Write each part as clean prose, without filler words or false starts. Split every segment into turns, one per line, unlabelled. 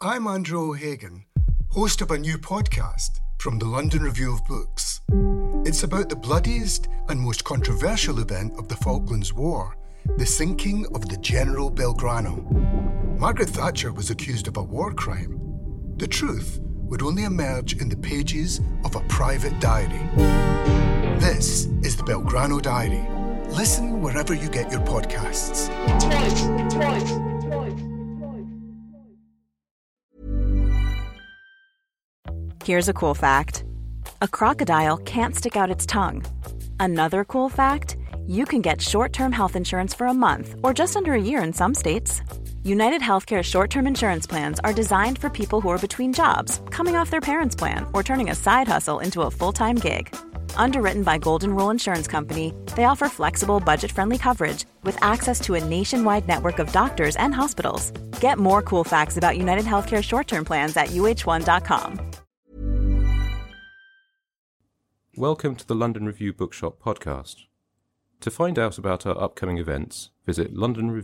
I'm Andrew O'Hagan, host of a new podcast from the London Review of Books. It's about the bloodiest and most controversial event of the Falklands War, the sinking of the General Belgrano. Margaret Thatcher was accused of a war crime. The truth would only emerge in the pages of a private diary. This is the Belgrano Diary. Listen wherever you get your podcasts. Twice.
Here's a cool fact. A crocodile can't stick out its tongue. Another cool fact, you can get short-term health insurance for a month or just under a year in some states. United Healthcare short-term insurance plans are designed for people who are between jobs, coming off their parents' plan, or turning a side hustle into a full-time gig. Underwritten by Golden Rule Insurance Company, they offer flexible, budget-friendly coverage with access to a nationwide network of doctors and hospitals. Get more cool facts about United Healthcare short-term plans at uh1.com.
Welcome to the London Review Bookshop podcast. To find out about our upcoming events, visit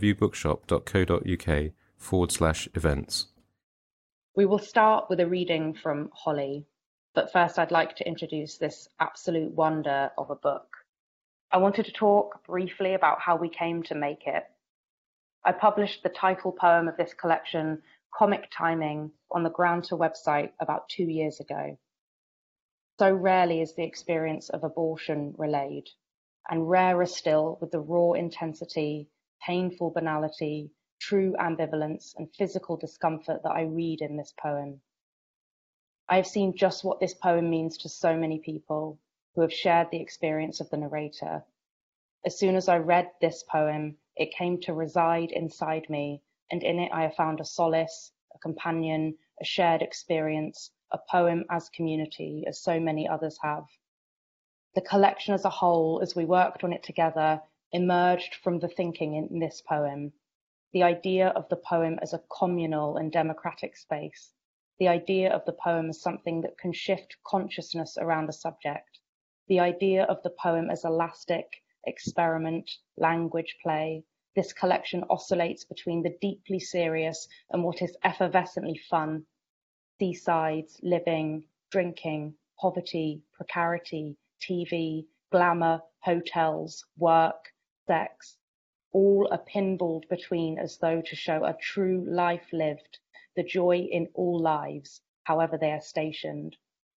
londonreviewbookshop.co.uk/events.
We will start with a reading from Holly, but first I'd like to introduce this absolute wonder of a book. I wanted to talk briefly about how we came to make it. I published the title poem of this collection, Comic Timing, on the Granta website about 2 years ago. So rarely is the experience of abortion relayed, and rarer still with the raw intensity, painful banality, true ambivalence, and physical discomfort that I read in this poem. I have seen just what this poem means to so many people who have shared the experience of the narrator. As soon as I read this poem, it came to reside inside me, and in it I have found a solace, a companion, a shared experience, a poem as community, as so many others have. The collection as a whole, as we worked on it together, emerged from the thinking in this poem. The idea of the poem as a communal and democratic space. The idea of the poem as something that can shift consciousness around a subject. The idea of the poem as elastic, experiment, language play. This collection oscillates between the deeply serious and what is effervescently fun. Seasides, living, drinking, poverty, precarity, TV, glamour, hotels, work, sex, all are pinballed between as though to show a true life lived, the joy in all lives, however they are stationed.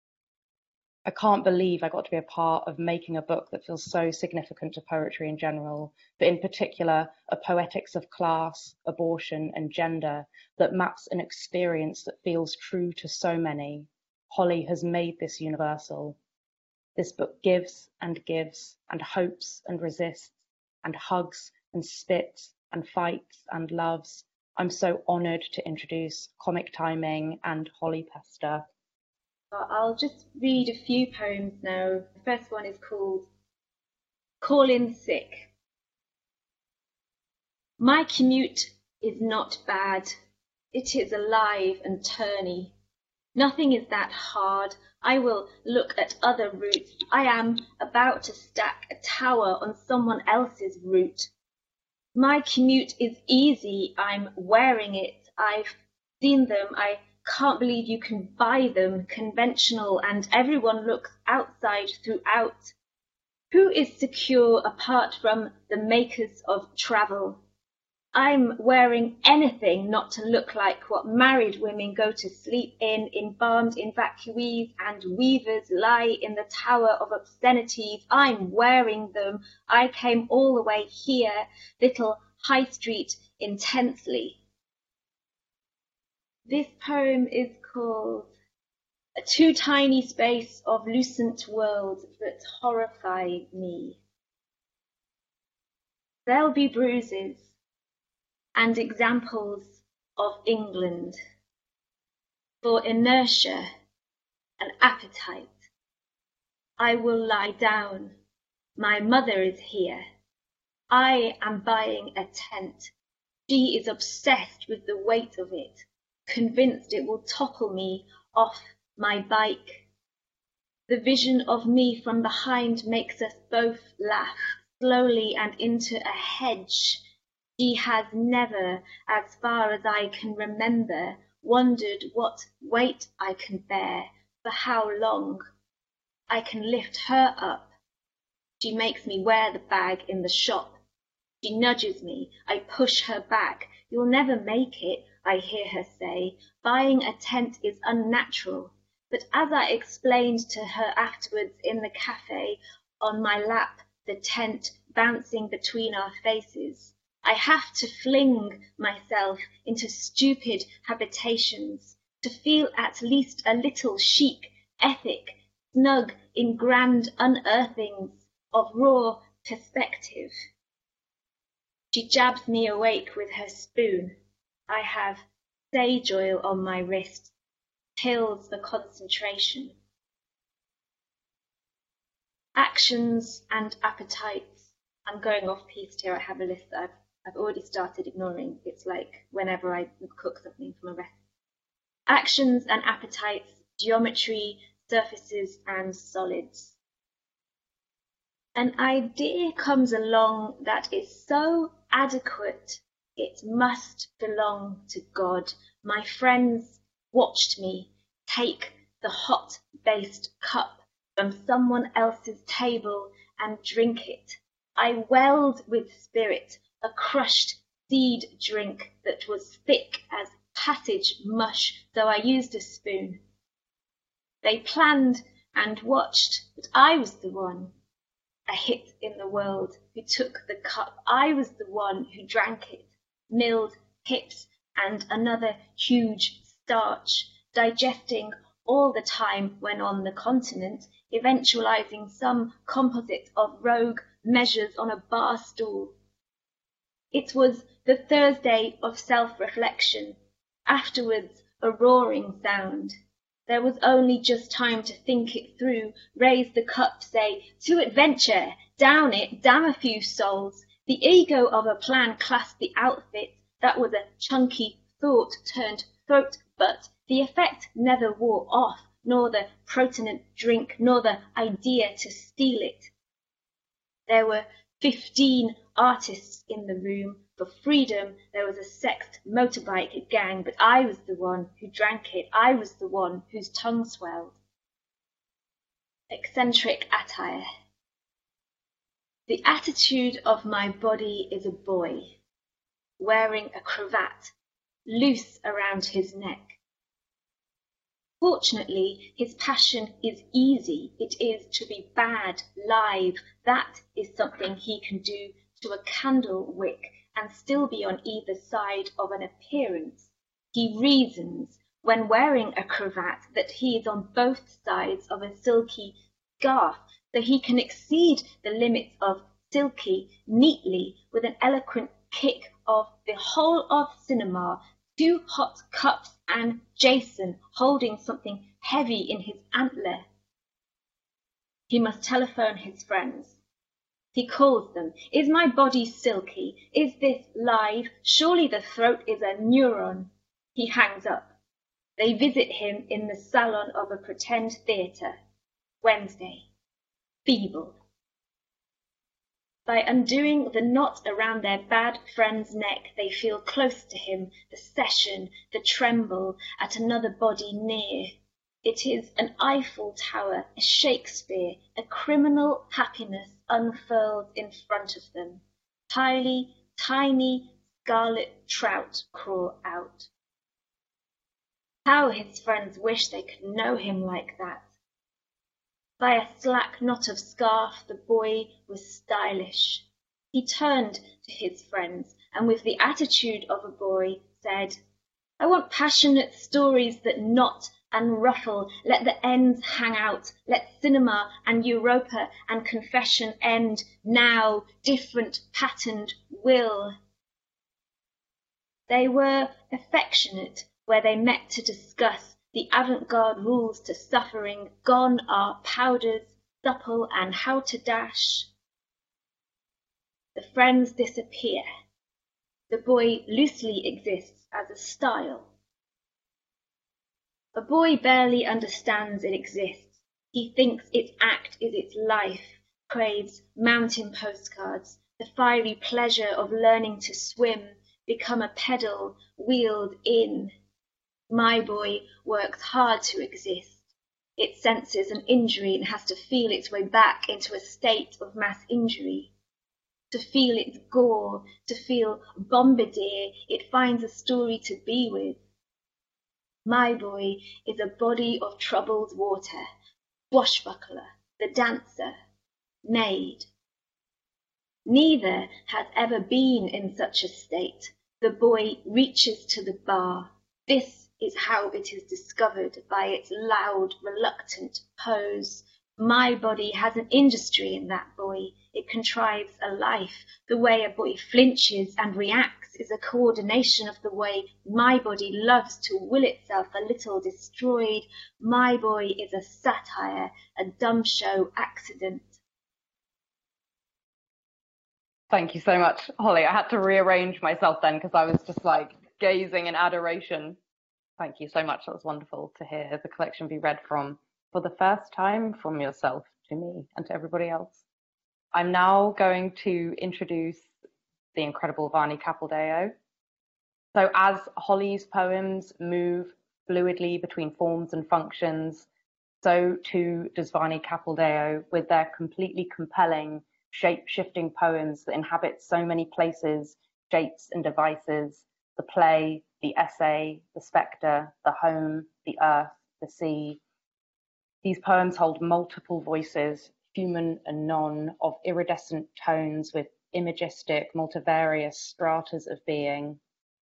I can't believe I got to be a part of making a book that feels so significant to poetry in general, but in particular a poetics of class, abortion and gender that maps an experience that feels true to so many. Holly has made this universal. This book gives and hopes and resists and hugs and spits and fights and loves. I'm so honoured to introduce Comic Timing and Holly Pester.
I'll just read a few poems now. The first one is called Call In Sick. My commute is not bad. It is alive and turny. Nothing is that hard. I will look at other routes. I am about to stack a tower on someone else's route. My commute is easy. I'm wearing it. I've seen them. I can't believe you can buy them, conventional, and everyone looks outside throughout. Who is secure apart from the makers of travel? I'm wearing anything not to look like what married women go to sleep in, embalmed evacuees and weavers lie in the tower of obscenities. I'm wearing them. I came all the way here, little High Street intensely. This poem is called A Too Tiny Space of Lucent World That Horrify Me. There'll be bruises and examples of England for inertia and appetite. I will lie down. My mother is here. I am buying a tent. She is obsessed with the weight of it, convinced it will topple me off my bike. The vision of me from behind makes us both laugh slowly and into a hedge. She has never, as far as I can remember, wondered what weight I can bear, for how long. I can lift her up. She makes me wear the bag in the shop. She nudges me. I push her back. You'll never make it, I hear her say. Buying a tent is unnatural. But as I explained to her afterwards in the cafe, on my lap, the tent bouncing between our faces, I have to fling myself into stupid habitations, to feel at least a little chic, ethic, snug in grand unearthings of raw perspective. She jabs me awake with her spoon. I have sage oil on my wrist, pills for concentration. Actions and appetites. I'm going off piste here. I have a list that I've already started ignoring. It's like whenever I cook something from a recipe. Actions and appetites, geometry, surfaces and solids. An idea comes along that is so adequate it must belong to God. My friends watched me take the hot-based cup from someone else's table and drink it. I welled with spirit, a crushed seed drink that was thick as passage mush, though I used a spoon. They planned and watched, but I was the one, a hit in the world, who took the cup. I was the one who drank it, milled hips and another huge starch, digesting all the time when on the continent, eventualizing some composite of rogue measures on a bar stool. It was the Thursday of self-reflection, afterwards a roaring sound. There was only just time to think it through, raise the cup, say, to adventure, down it, damn a few souls. The ego of a plan classed the outfit, that was a chunky thought turned throat, but the effect never wore off, nor the protonant drink, nor the idea to steal it. There were 15 artists in the room. For freedom, there was a sexed motorbike gang, but I was the one who drank it. I was the one whose tongue swelled. Eccentric attire. The attitude of my body is a boy, wearing a cravat, loose around his neck. Fortunately, his passion is easy. It is to be bad, live. That is something he can do to a candle wick and still be on either side of an appearance. He reasons, when wearing a cravat, that he is on both sides of a silky scarf, so he can exceed the limits of silky neatly with an eloquent kick of the whole of cinema, 2 hot cups and Jason holding something heavy in his antler. He must telephone his friends. He calls them. Is my body silky? Is this live? Surely the throat is a neuron. He hangs up. They visit him in the salon of a pretend theatre. Wednesday. Feeble. By undoing the knot around their bad friend's neck, they feel close to him, the session, the tremble at another body near. It is an Eiffel Tower, a Shakespeare, a criminal happiness unfurled in front of them. Tiny scarlet trout crawl out. How his friends wish they could know him like that. By a slack knot of scarf, the boy was stylish. He turned to his friends, and with the attitude of a boy, said, I want passionate stories that knot and ruffle. Let the ends hang out. Let cinema and Europa and confession end now. Different patterned will. They were affectionate where they met to discuss the avant-garde rules to suffering. Gone are powders, supple and how to dash. The friends disappear. The boy loosely exists as a style. A boy barely understands it exists. He thinks its act is its life, craves mountain postcards, the fiery pleasure of learning to swim, become a pedal wheeled in. My boy works hard to exist. It senses an injury and has to feel its way back into a state of mass injury. To feel its gore, to feel bombardier, it finds a story to be with. My boy is a body of troubled water, swashbuckler, the dancer, maid. Neither has ever been in such a state. The boy reaches to the bar. This is how it is discovered by its loud, reluctant pose. My body has an industry in that boy. It contrives a life. The way a boy flinches and reacts is a coordination of the way my body loves to will itself a little destroyed. My boy is a satire, a dumb show accident.
Thank you so much, Holly. I had to rearrange myself then because I was just like gazing in adoration. Thank you so much. That was wonderful to hear the collection be read from for the first time from yourself to me and to everybody else. I'm now going to introduce the incredible Vani Capildeo. So as Holly's poems move fluidly between forms and functions, so too does Vani Capildeo with their completely compelling, shape-shifting poems that inhabit so many places, shapes and devices: the play, the essay, the spectre, the home, the earth, the sea. These poems hold multiple voices, human and non, of iridescent tones with imagistic, multivarious stratas of being.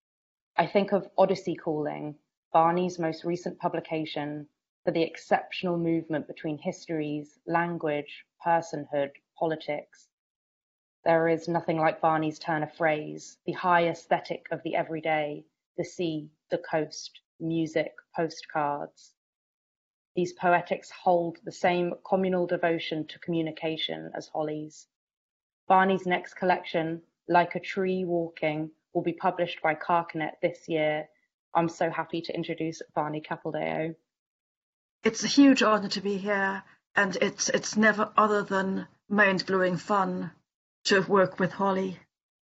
I think of Odyssey Calling, Vani's most recent publication, for the exceptional movement between histories, language, personhood, politics. There is nothing like Vani's turn of phrase, the high aesthetic of the everyday, the sea, the coast, music, postcards. These poetics hold the same communal devotion to communication as Holly's. Vani's next collection, Like a Tree Walking, will be published by Carcanet this year. I'm so happy to introduce Vani Capildeo.
It's a huge honor to be here, and it's never other than mind-blowing fun to work with Holly.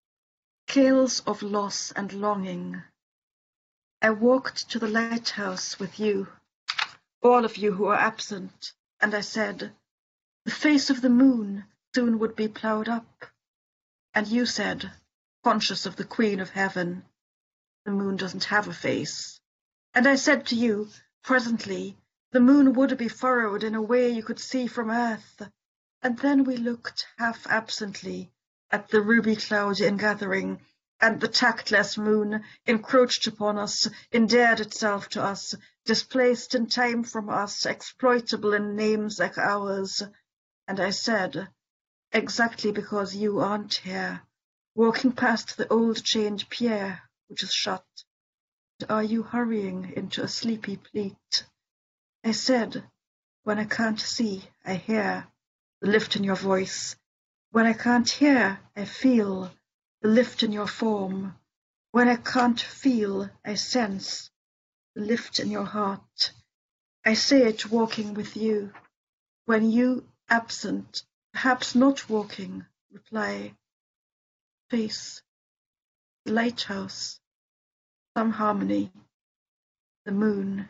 Tales of loss and longing. I walked to the lighthouse with you, all of you who are absent, and I said, the face of the moon soon would be ploughed up. And you said, conscious of the Queen of Heaven, the moon doesn't have a face. And I said to you, presently, the moon would be furrowed in a way you could see from earth. And then we looked half absently at the ruby cloud ingathering, and the tactless moon encroached upon us, endeared itself to us, displaced in time from us, exploitable in names like ours. And I said, exactly because you aren't here, walking past the old chained pier, which is shut, are you hurrying into a sleepy pleat? I said, when I can't see, I hear the lift in your voice. When I can't hear, I feel the lift in your form. When I can't feel, I sense the lift in your heart. I say it walking with you. When you, absent, perhaps not walking, reply, face, the lighthouse, some harmony, the moon.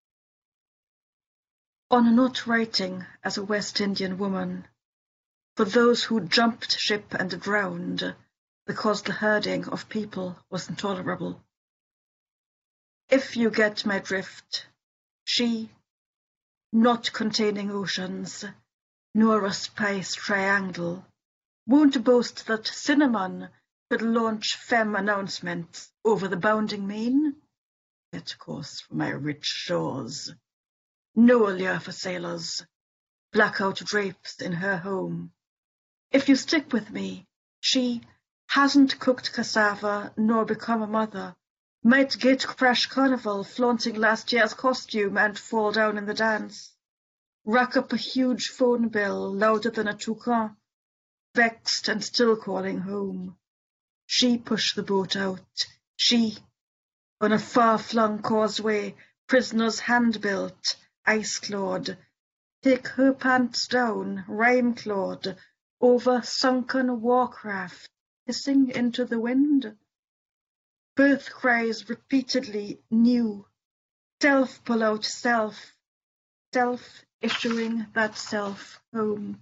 On not writing as a West Indian woman, for those who jumped ship and drowned because the herding of people was intolerable. If you get my drift, she, not containing oceans, nor a spice triangle, won't boast that cinnamon could launch femme announcements over the bounding main, set course for my rich shores. No allure for sailors, blackout drapes in her home. If you stick with me, she hasn't cooked cassava nor become a mother, might gate crash carnival flaunting last year's costume and fall down in the dance, rack up a huge phone bill louder than a toucan, vexed and still calling home. She pushed the boat out, she, on a far-flung causeway, prisoners hand-built, ice-clawed, take her pants down, rime-clawed, over sunken war-craft, hissing into the wind. Birth cries repeatedly new, Self pull out self, self issuing that self home.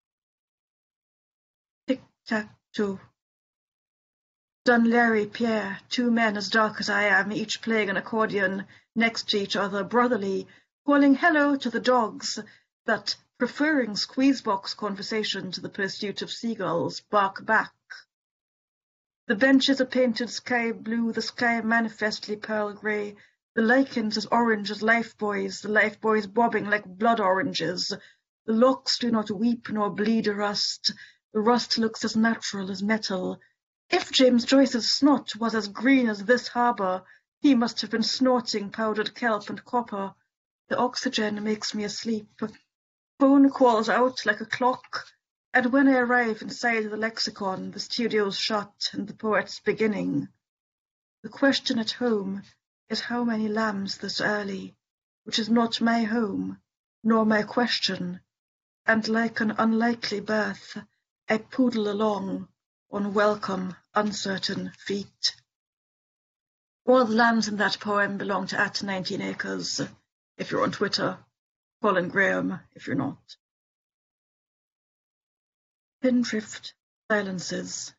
Tic-tac-toe. Dun Larry, Pierre, two men as dark as I am, each playing an accordion next to each other, brotherly, calling hello to the dogs that, preferring squeeze-box conversation to the pursuit of seagulls, bark back. The benches are painted sky blue, the sky manifestly pearl grey, the lichens as orange as life buoys, the life buoys bobbing like blood oranges. The locks do not weep nor bleed a rust, the rust looks as natural as metal. If James Joyce's snot was as green as this harbour, he must have been snorting powdered kelp and copper. The oxygen makes me asleep. Phone calls out like a clock, and when I arrive inside the lexicon, the studio's shut and the poet's beginning. The question at home is how many lambs this early, which is not my home, nor my question, and like an unlikely birth, I poodle along on welcome, uncertain feet. All the lambs in that poem belong to @19acres, if you're on Twitter, Colin Graham, if you're not. Spindrift silences.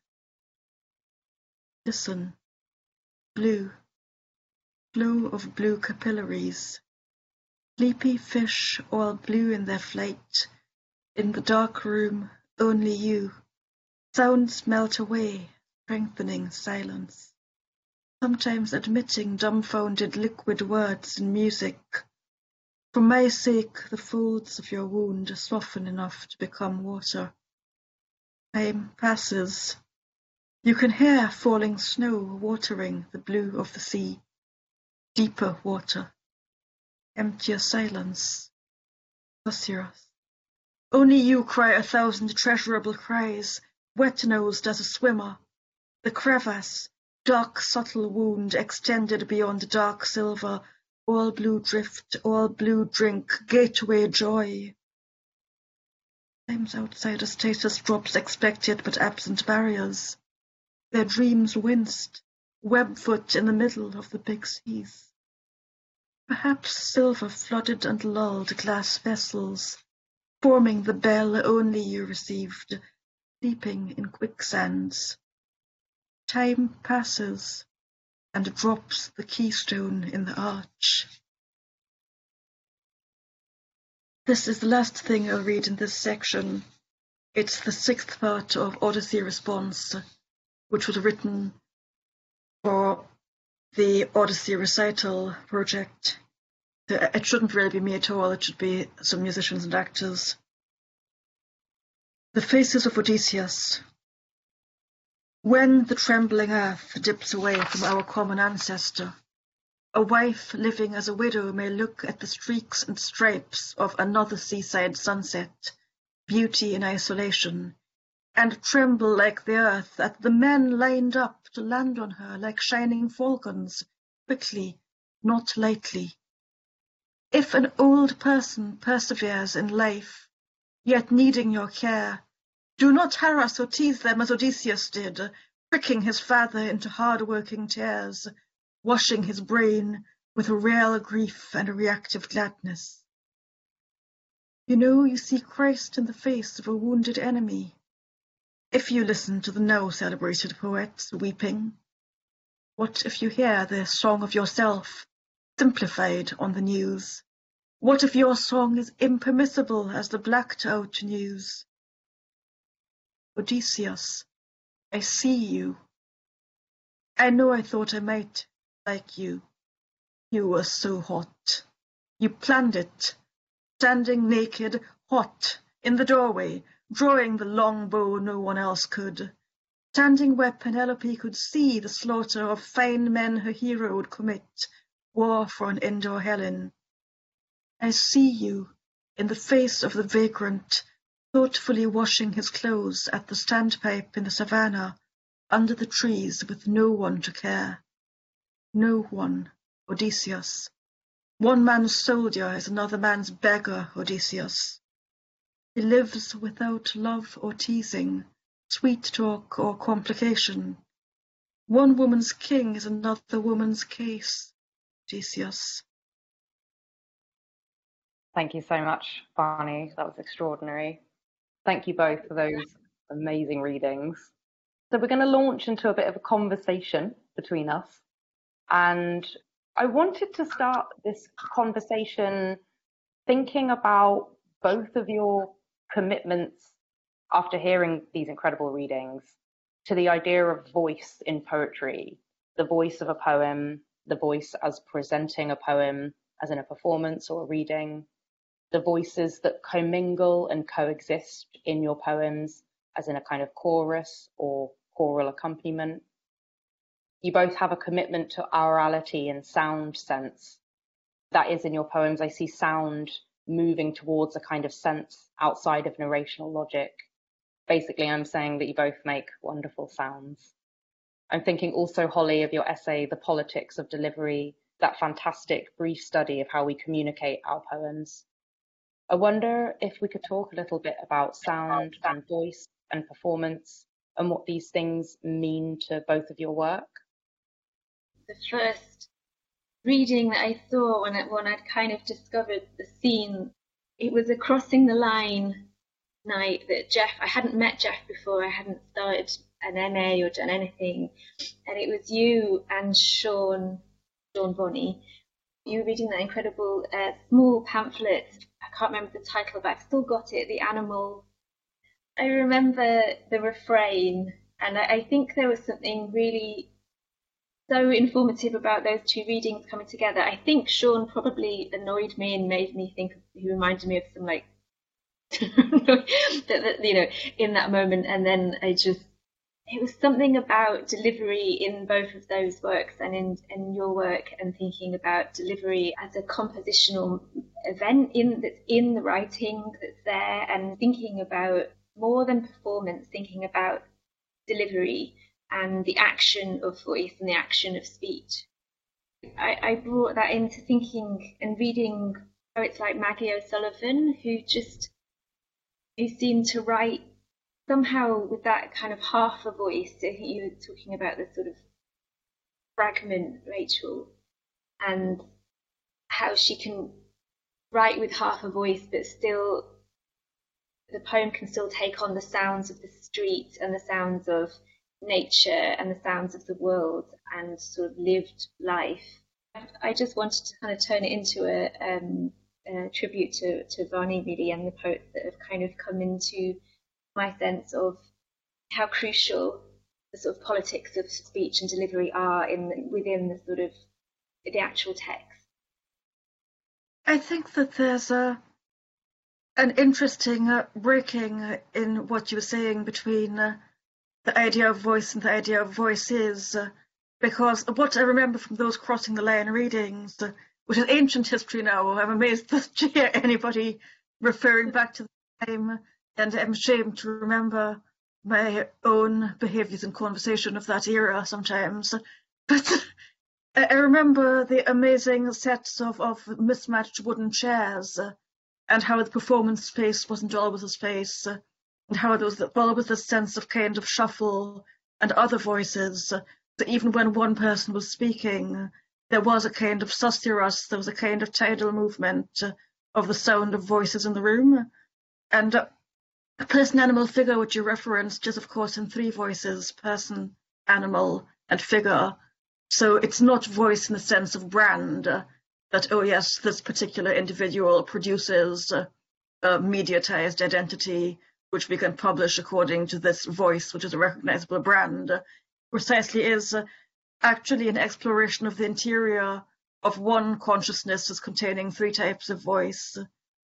Listen. Blue. Flow of blue capillaries. Sleepy fish all blue in their flight. In the dark room, only you. Sounds melt away, strengthening silence. Sometimes admitting dumbfounded liquid words in music. For my sake, the folds of your wound soften enough to become water. Time passes. You can hear falling snow watering the blue of the sea. Deeper water. Emptier silence. Susurrus. Only you cry 1,000 treasurable cries, wet-nosed as a swimmer. The crevasse, dark subtle wound extended beyond dark silver, all blue drift, all blue drink, gateway joy. Times outside a status drops expected but absent barriers. Their dreams winced, webfoot in the middle of the big seas. Perhaps silver flooded and lulled glass vessels, forming the bell only you received, sleeping in quicksands. Time passes and drops the keystone in the arch. This is the last thing I'll read in this section. It's the 6th part of Odyssey Response, which was written for the Odyssey Recital project. It shouldn't really be me at all, it should be some musicians and actors. The Faces of Odysseus. When the trembling earth dips away from our common ancestor, a wife living as a widow may look at the streaks and stripes of another seaside sunset, beauty in isolation, and tremble like the earth at the men lined up to land on her like shining falcons, quickly, not lightly. If an old person perseveres in life, yet needing your care, do not harass or tease them as Odysseus did, pricking his father into hard-working tears, washing his brain with a real grief and a reactive gladness. You see Christ in the face of a wounded enemy. If you listen to the now celebrated poets weeping, what if you hear their song of yourself, simplified on the news? What if your song is impermissible as the blacked-out news? Odysseus, I see you. I know I thought I might like you. You were so hot. You planned it, standing naked, hot, in the doorway, drawing the long bow no one else could, standing where Penelope could see the slaughter of fine men her hero would commit, war for an indoor Helen. I see you, in the face of the vagrant, thoughtfully washing his clothes at the standpipe in the savannah, under the trees with no one to care. No one, Odysseus. One man's soldier is another man's beggar, Odysseus. He lives without love or teasing, sweet talk or complication. One woman's king is another woman's case, Odysseus.
Thank you so much, Barney. That was extraordinary. Thank you both for those amazing readings. So we're going to launch into a bit of a conversation between us. And I wanted to start this conversation thinking about both of your commitments after hearing these incredible readings to the idea of voice in poetry, the voice of a poem, the voice as presenting a poem as in a performance or a reading, the voices that commingle and coexist in your poems as in a kind of chorus or choral accompaniment. You both have a commitment to aurality and sound sense. That is, in your poems, I see sound moving towards a kind of sense outside of narrational logic. Basically, I'm saying that you both make wonderful sounds. I'm thinking also, Holly, of your essay, The Politics of Delivery, that fantastic brief study of how we communicate our poems. I wonder if we could talk a little bit about sound and voice and performance and what these things mean to both of your work.
The first reading that I saw when I'd kind of discovered the scene, it was a Crossing the Line night that I hadn't met Jeff before, I hadn't started an MA or done anything, and it was you and Sean Bonney. You were reading that incredible small pamphlet, I can't remember the title, but I've still got it, The Animal. I remember the refrain, and I think there was something really so informative about those two readings coming together. I think Sean probably annoyed me and made me think, he reminded me of some like, in that moment. And then it was something about delivery in both of those works and in your work, and thinking about delivery as a compositional event that's in the writing that's there, and thinking about more than performance, thinking about delivery and the action of voice and the action of speech. I brought that into thinking and reading poets like Maggie O'Sullivan, who seemed to write somehow with that kind of half a voice. I think you were talking about the sort of fragment, Rachel, and how she can write with half a voice, but still the poem can still take on the sounds of the street and the sounds of nature and the sounds of the world and sort of lived life. I just wanted to kind of turn it into a tribute to Varney, really, and the poets that have kind of come into my sense of how crucial the sort of politics of speech and delivery are within the sort of the actual text.
I think that there's an interesting breaking in what you were saying between the idea of voice and the idea of voices, because what I remember from those Crossing the Line readings, which is ancient history now, I'm amazed that you hear anybody referring back to the time, and I'm ashamed to remember my own behaviours in conversation of that era sometimes. But I remember the amazing sets of mismatched wooden chairs, and how the performance space wasn't always a space, and how there was always a sense of kind of shuffle and other voices. So even when one person was speaking, there was a kind of susurrus, there was a kind of tidal movement of the sound of voices in the room. And person, animal, figure, which you referenced, is of course in three voices: person, animal, and figure. So it's not voice in the sense of brand, that, oh yes, this particular individual produces a mediatized identity, which we can publish according to this voice, which is a recognizable brand. Precisely is actually an exploration of the interior of one consciousness as containing three types of voice.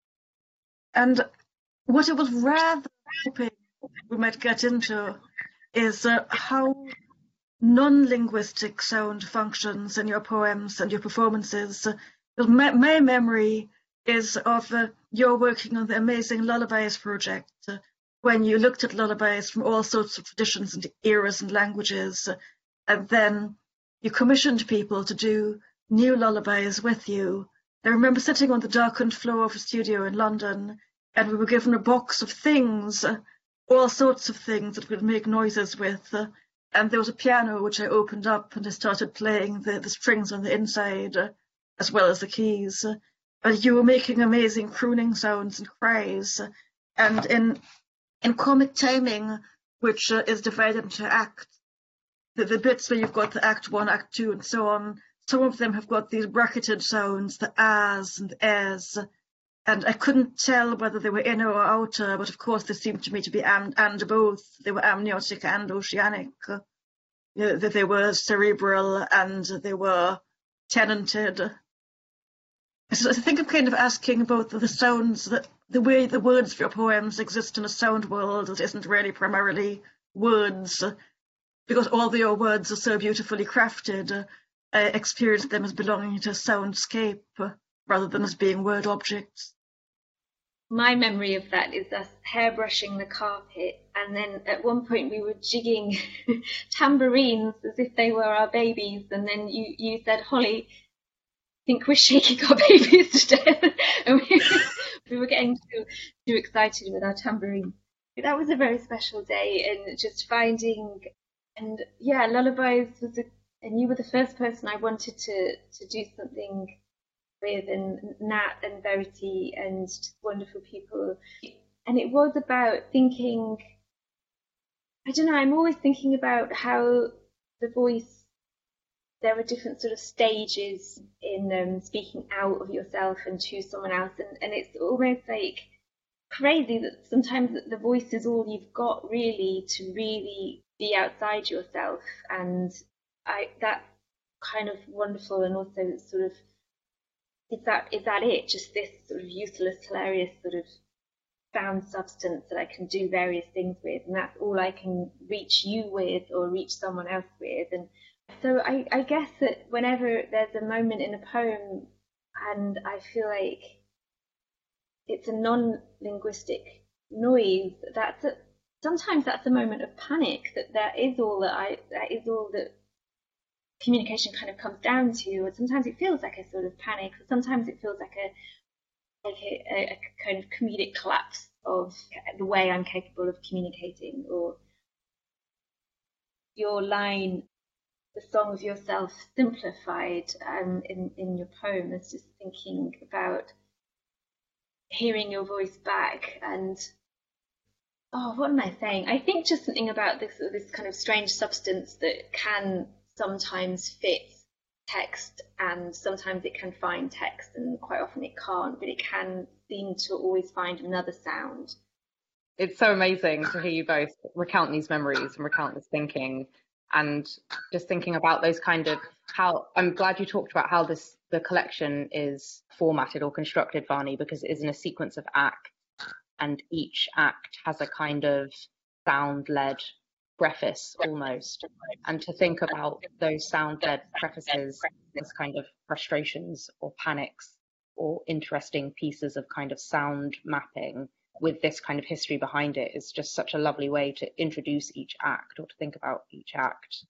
And what I was rather hoping we might get into is how non-linguistic sound functions in your poems and your performances. My memory is of your working on the Amazing Lullabies project, when you looked at lullabies from all sorts of traditions and eras and languages, and then you commissioned people to do new lullabies with you. I remember sitting on the darkened floor of a studio in London, and we were given a box of things, all sorts of things that we'd make noises with, and there was a piano which I opened up, and I started playing the strings on the inside, as well as the keys. You were making amazing crooning sounds and cries. And in comic timing, which is divided into acts, the bits where you've got the act 1, act 2, and so on, some of them have got these bracketed sounds, the ahs and the ehs, and I couldn't tell whether they were inner or outer, but of course they seemed to me to be and both. They were amniotic and oceanic. They were cerebral and they were tenanted. So I think I'm kind of asking about the sounds, that the way the words for your poems exist in a sound world that isn't really primarily words, because although your words are so beautifully crafted, I experience them as belonging to a soundscape rather than as being word objects.
My memory of that is us hairbrushing the carpet, and then at one point we were jigging tambourines as if they were our babies, and then you said, "Holly, I think we're shaking our babies to death," and we were getting too excited with our tambourine. That was a very special day, and just finding, and yeah, Lullabies was and you were the first person I wanted to do something with, and Nat and Verity and just wonderful people. And it was about thinking, I don't know, I'm always thinking about how the voice, there are different sort of stages in speaking out of yourself and to someone else, and it's almost like crazy that sometimes the voice is all you've got really to really be outside yourself, and that's kind of wonderful, and also sort of is that it? Just this sort of useless, hilarious sort of found substance that I can do various things with, and that's all I can reach you with or reach someone else with. And so I guess that whenever there's a moment in a poem and I feel like it's a non-linguistic noise, sometimes that's a moment of panic, that is all that communication kind of comes down to. Or sometimes it feels like a sort of panic, or sometimes it feels like a kind of comedic collapse of the way I'm capable of communicating. Or your line, the song of yourself simplified, in your poem, is just thinking about hearing your voice back. And what am I saying? I think just something about this kind of strange substance that can sometimes fit text, and sometimes it can find text, and quite often it can't, but it can seem to always find another sound.
It's so amazing to hear you both recount these memories and recount this thinking, and just thinking about those kind of, how I'm glad you talked about how the collection is formatted or constructed, Vani, because it is in a sequence of acts, and each act has a kind of sound-led preface almost, and to think about those sound-led prefaces as kind of frustrations or panics or interesting pieces of kind of sound mapping with this kind of history behind it is just such a lovely way to introduce each act, or to think about each act.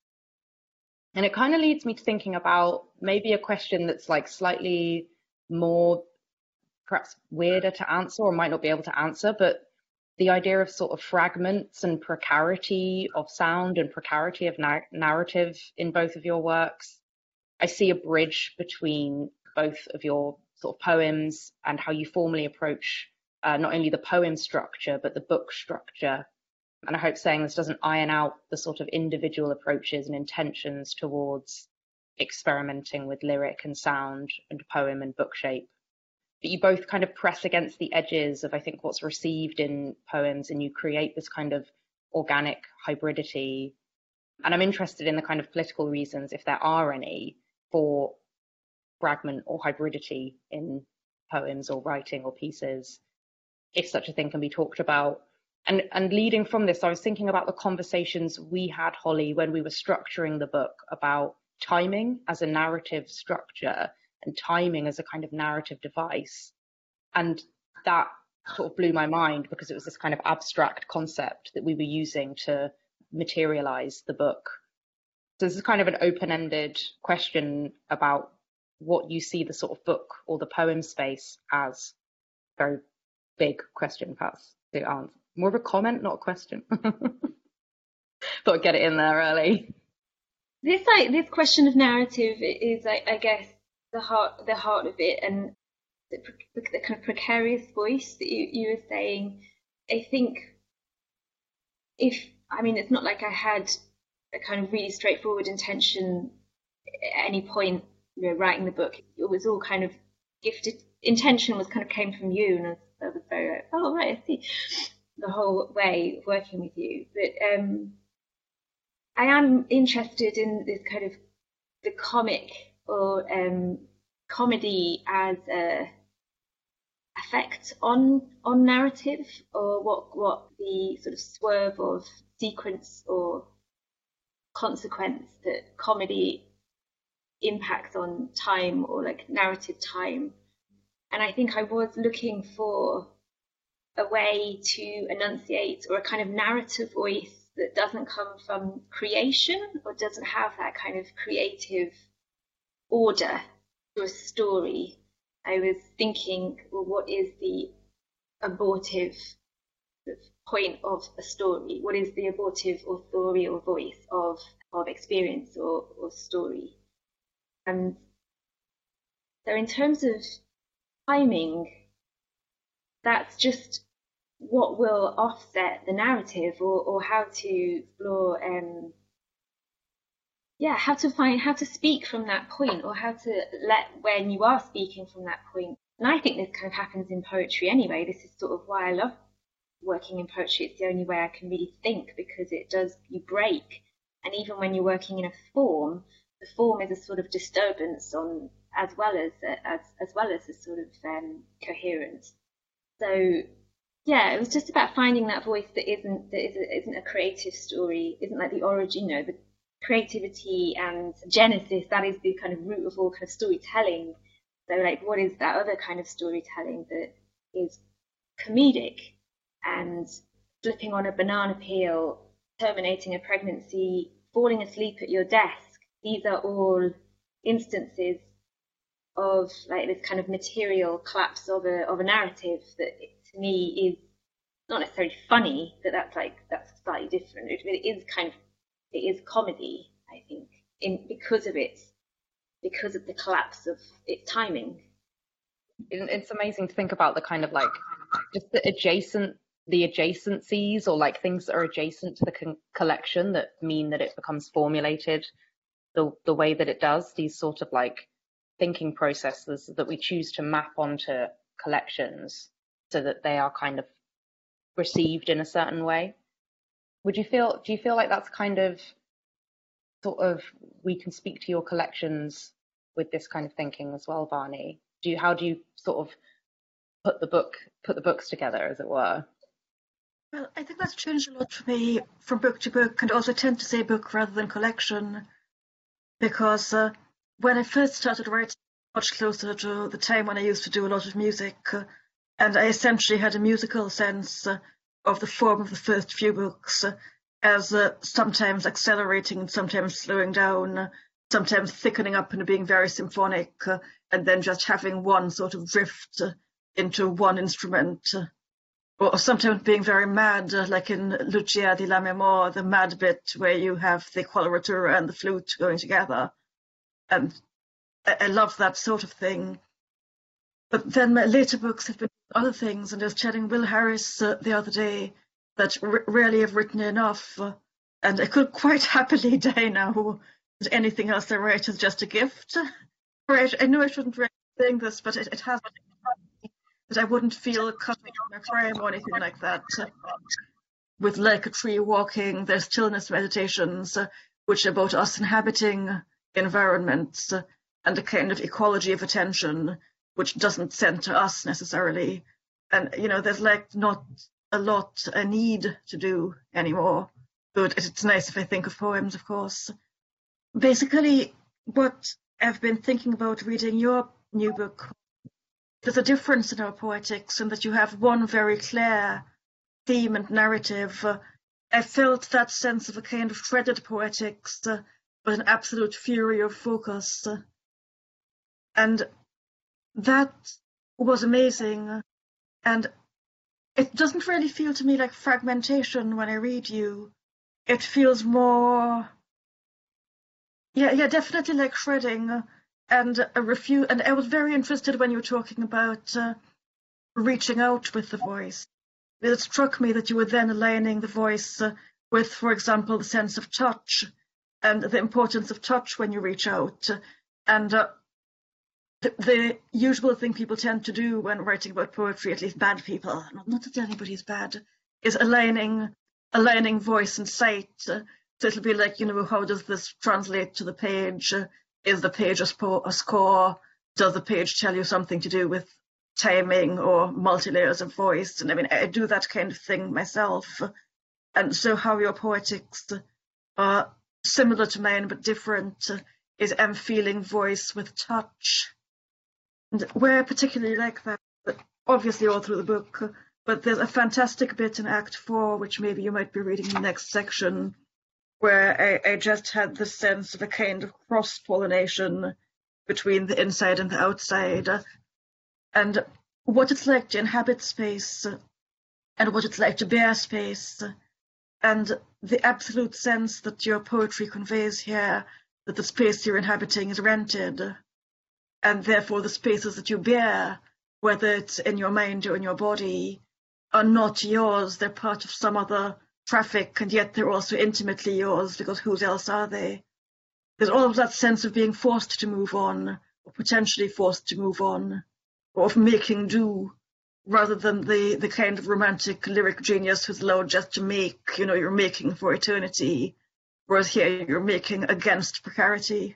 And it kind of leads me to thinking about maybe a question that's like slightly more perhaps weirder to answer, or might not be able to answer, but the idea of sort of fragments and precarity of sound and precarity of narrative in both of your works. I see a bridge between both of your sort of poems and how you formally approach not only the poem structure, but the book structure. And I hope saying this doesn't iron out the sort of individual approaches and intentions towards experimenting with lyric and sound and poem and book shape. But you both kind of press against the edges of, I think, what's received in poems, and you create this kind of organic hybridity. And I'm interested in the kind of political reasons, if there are any, for fragment or hybridity in poems or writing or pieces, if such a thing can be talked about. And leading from this, I was thinking about the conversations we had, Holly, when we were structuring the book, about timing as a narrative structure and timing as a kind of narrative device. And that sort of blew my mind, because it was this kind of abstract concept that we were using to materialize the book. So this is kind of an open-ended question about what you see the sort of book or the poem space as. Very big question, perhaps, to answer. More of a comment, not a question. Thought I'd get it in there early.
This question of narrative is, I guess, the heart of it. And the kind of precarious voice that you were saying. I think it's not like I had a kind of really straightforward intention at any point, writing the book. It was all kind of gifted. Intention was kind of came from you, and I was very like, oh right, I see, the whole way of working with you. But I am interested in this kind of the comic or comedy as a effect on narrative, or what the sort of swerve of sequence or consequence that comedy impacts on time, or like narrative time. And I think I was looking for a way to enunciate, or a kind of narrative voice that doesn't come from creation, or doesn't have that kind of creative order to a story. I was thinking, well, what is the abortive point of a story? What is the abortive authorial voice of experience or story? And so in terms of timing, that's just what will offset the narrative, or how to explore how to speak from that point, or how to let, when you are speaking from that point. And I think this kind of happens in poetry anyway. This is sort of why I love working in poetry. It's the only way I can really think, because you break. And even when you're working in a form, the form is a sort of disturbance as well as a sort of coherence. So yeah, it was just about finding that voice that isn't a creative story, isn't like the origin, the creativity and genesis. That is the kind of root of all kind of storytelling. So like, what is that other kind of storytelling that is comedic, and flipping on a banana peel, terminating a pregnancy, falling asleep at your desk? These are all instances of like this kind of material collapse of a narrative that, to me, is not necessarily funny, but that's slightly different. It is comedy, I think, because of the collapse of its timing.
It's amazing to think about the kind of like just the adjacencies, or like things that are adjacent to the collection that mean that it becomes formulated the way that it does. These sort of like thinking processes that we choose to map onto collections so that they are kind of received in a certain way. Do you feel like that's kind of sort of, we can speak to your collections with this kind of thinking as well, Varney? How do you sort of put the books together, as it were?
Well, I think that's changed a lot for me from book to book, and also tend to say book rather than collection, because when I first started writing, much closer to the time when I used to do a lot of music, and I essentially had a musical sense of the form of the first few books, as sometimes accelerating and sometimes slowing down, sometimes thickening up and being very symphonic, and then just having one sort of drift into one instrument, or sometimes being very mad, like in Lucia di Lammermoor, the mad bit where you have the coloratura and the flute going together. And I love that sort of thing. But then my later books have been other things, and I was chatting Will Harris the other day that rarely have written enough, and I could quite happily die now. Anything else I write is just a gift. Right, I know I shouldn't be saying this, but it has that I wouldn't feel cut off my frame or anything like that. With Like a Tree Walking, there's stillness meditations, which are about us inhabiting environments and a kind of ecology of attention, which doesn't center us necessarily. And, there's like not a lot I need to do anymore. But it's nice if I think of poems, of course. Basically, what I've been thinking about reading your new book, there's a difference in our poetics in that you have one very clear theme and narrative. I felt that sense of a kind of threaded poetics, but an absolute fury of focus. And that was amazing. And it doesn't really feel to me like fragmentation when I read you. It feels more, definitely like shredding. and and I was very interested when you were talking about reaching out with the voice. It struck me that you were then aligning the voice with, for example, the sense of touch and the importance of touch when you reach out. And the usual thing people tend to do when writing about poetry, at least bad people, not that anybody's bad, is aligning voice and sight. So it'll be like, how does this translate to the page? Is the page a score? Does the page tell you something to do with timing or multi-layers of voice? And I mean, I do that kind of thing myself. And so how your poetics are similar to mine but different is I'm feeling voice with touch. And where I particularly like that, obviously all through the book, but there's a fantastic bit in Act 4, which maybe you might be reading in the next section, where I just had the sense of a kind of cross-pollination between the inside and the outside, and what it's like to inhabit space, and what it's like to bear space, and the absolute sense that your poetry conveys here, that the space you're inhabiting is rented, and therefore the spaces that you bear, whether it's in your mind or in your body, are not yours. They're part of some other traffic, and yet they're also intimately yours, because whose else are they? There's all of that sense of being forced to move on, or potentially forced to move on, or of making do, rather than the kind of romantic lyric genius who's allowed just to make, you're making for eternity, whereas here you're making against precarity.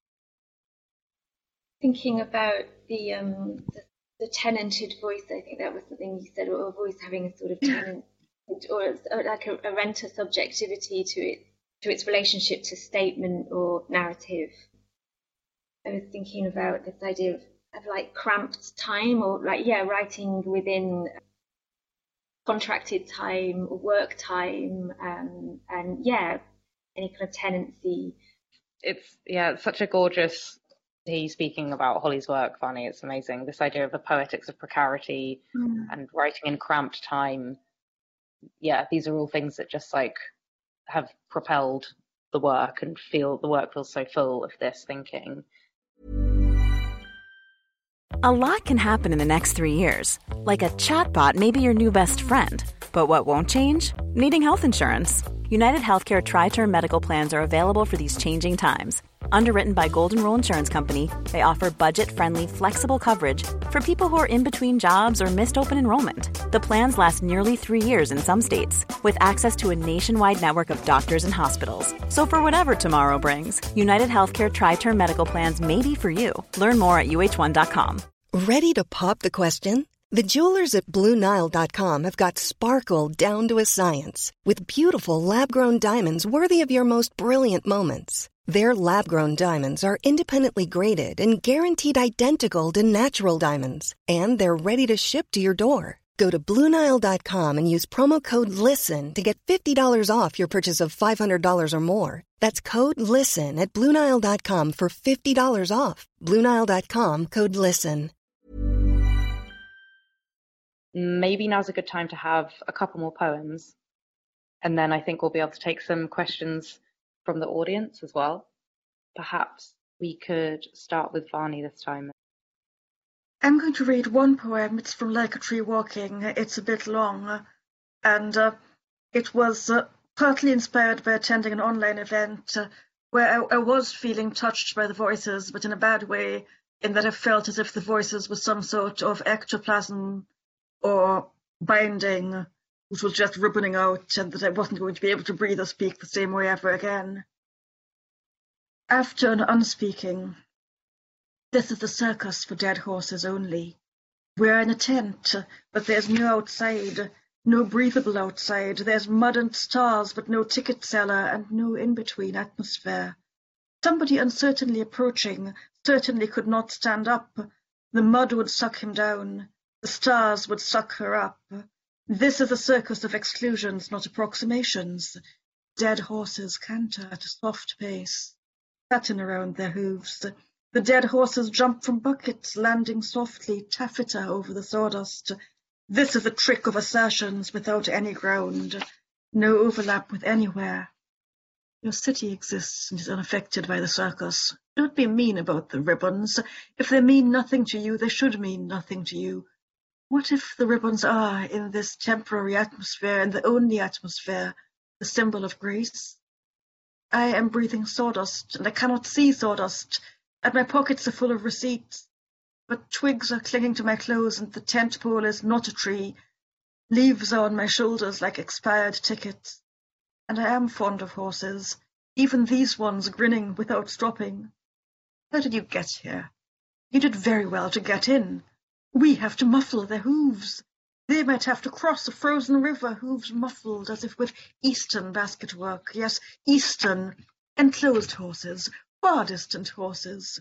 Thinking about the tenanted voice, I think that was something you said, or a voice having a sort of tenant, or like a renter subjectivity to its relationship to statement or narrative. I was thinking about this idea of like cramped time, or writing within contracted time or work time, and any kind of tenancy.
It's such a gorgeous. He's speaking about Holly's work, Varney. It's amazing. This idea of the poetics of precarity and writing in cramped time. Yeah, these are all things that just have propelled the work, and the work feels so full of this thinking.
A lot can happen in the next 3 years. Like a chatbot may be your new best friend. But what won't change? Needing health insurance. United Healthcare Tri-Term Medical Plans are available for these changing times. Underwritten by Golden Rule Insurance Company, they offer budget-friendly, flexible coverage for people who are in between jobs or missed open enrollment. The plans last nearly 3 years in some states, with access to a nationwide network of doctors and hospitals. So for whatever tomorrow brings, United Healthcare Tri-Term Medical Plans may be for you. Learn more at uh1.com.
Ready to pop the question? The jewelers at BlueNile.com have got sparkle down to a science with beautiful lab-grown diamonds worthy of your most brilliant moments. Their lab-grown diamonds are independently graded and guaranteed identical to natural diamonds, and they're ready to ship to your door. Go to BlueNile.com and use promo code LISTEN to get $50 off your purchase of $500 or more. That's code LISTEN at BlueNile.com for $50 off. BlueNile.com, code LISTEN.
Maybe now's a good time to have a couple more poems, and then I think we'll be able to take some questions from the audience as well. Perhaps we could start with Varney this time.
I'm going to read one poem. It's from Like a Tree Walking. It's a bit long, and it was partly inspired by attending an online event where I was feeling touched by the voices, but in a bad way, in that I felt as if the voices were some sort of ectoplasm or binding, which was just ribbing out, and that I wasn't going to be able to breathe or speak the same way ever again. After an unspeaking, this is the circus for dead horses only. We're in a tent, but there's no outside, no breathable outside. There's mud and stars, but no ticket seller and no in-between atmosphere. Somebody uncertainly approaching certainly could not stand up. The mud would suck him down. The stars would suck her up. This is a circus of exclusions, not approximations. Dead horses canter at a soft pace, satin around their hooves. The dead horses jump from buckets, landing softly, taffeta over the sawdust. This is a trick of assertions without any ground, no overlap with anywhere. Your city exists and is unaffected by the circus. Don't be mean about the ribbons. If they mean nothing to you, they should mean nothing to you. What if the ribbons are, in this temporary atmosphere, and the only atmosphere, the symbol of grace? I am breathing sawdust, and I cannot see sawdust, and my pockets are full of receipts. But twigs are clinging to my clothes, and the tent pole is not a tree. Leaves are on my shoulders like expired tickets. And I am fond of horses, even these ones grinning without stopping. How did you get here? You did very well to get in. We have to muffle their hooves. They might have to cross a frozen river, hooves muffled as if with Eastern basket-work. Yes, Eastern, enclosed horses, far distant horses.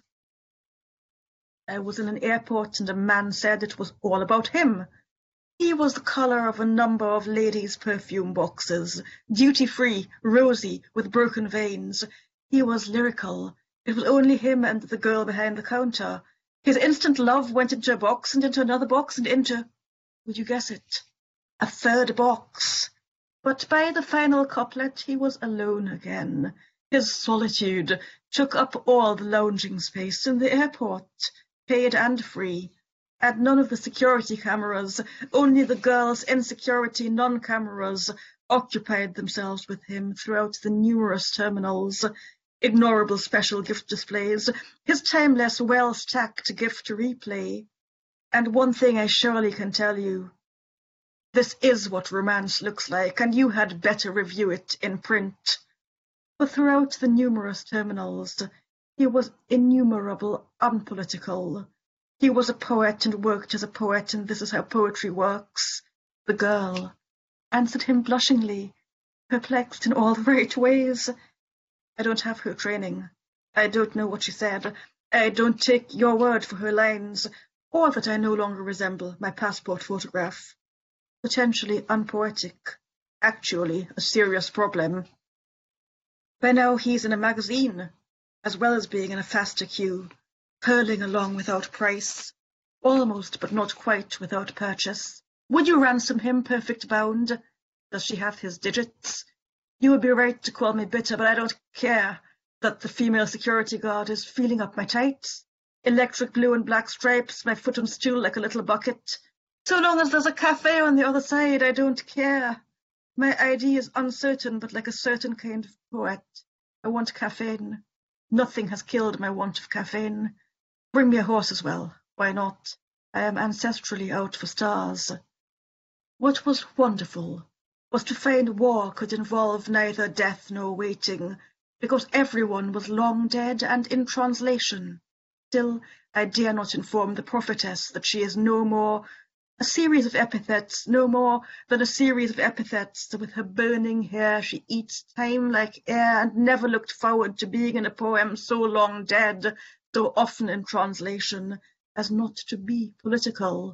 I was in an airport and a man said it was all about him. He was the colour of a number of ladies' perfume boxes, duty-free, rosy, with broken veins. He was lyrical. It was only him and the girl behind the counter. His instant love went into a box and into another box and into, would you guess it, a third box. But by the final couplet he was alone again. His solitude took up all the lounging space in the airport, paid and free. And none of the security cameras, only the girls' insecurity non-cameras, occupied themselves with him throughout the numerous terminals. Ignorable special gift displays, his timeless, well-stacked gift to replay. And one thing I surely can tell you, this is what romance looks like, and you had better review it in print. For throughout the numerous terminals, he was innumerable, unpolitical. He was a poet and worked as a poet, and this is how poetry works. The girl answered him blushingly, perplexed in all the right ways. I don't have her training. I don't know what she said. I don't take your word for her lines, or that I no longer resemble my passport photograph. Potentially unpoetic. Actually, a serious problem. By now he's in a magazine, as well as being in a faster queue, purling along without price, almost but not quite without purchase. Would you ransom him, perfect bound? Does she have his digits? You would be right to call me bitter, but I don't care that the female security guard is feeling up my tights. Electric blue and black stripes, my foot on stool like a little bucket. So long as there's a cafe on the other side, I don't care. My ID is uncertain, but like a certain kind of poet. I want caffeine. Nothing has killed my want of caffeine. Bring me a horse as well. Why not? I am ancestrally out for stars. What was wonderful was to find war could involve neither death nor waiting, because everyone was long dead and in translation. Still, I dare not inform the prophetess that she is no more a series of epithets, no more than a series of epithets. With her burning hair she eats time like air, and never looked forward to being in a poem so long dead, so often in translation, as not to be political.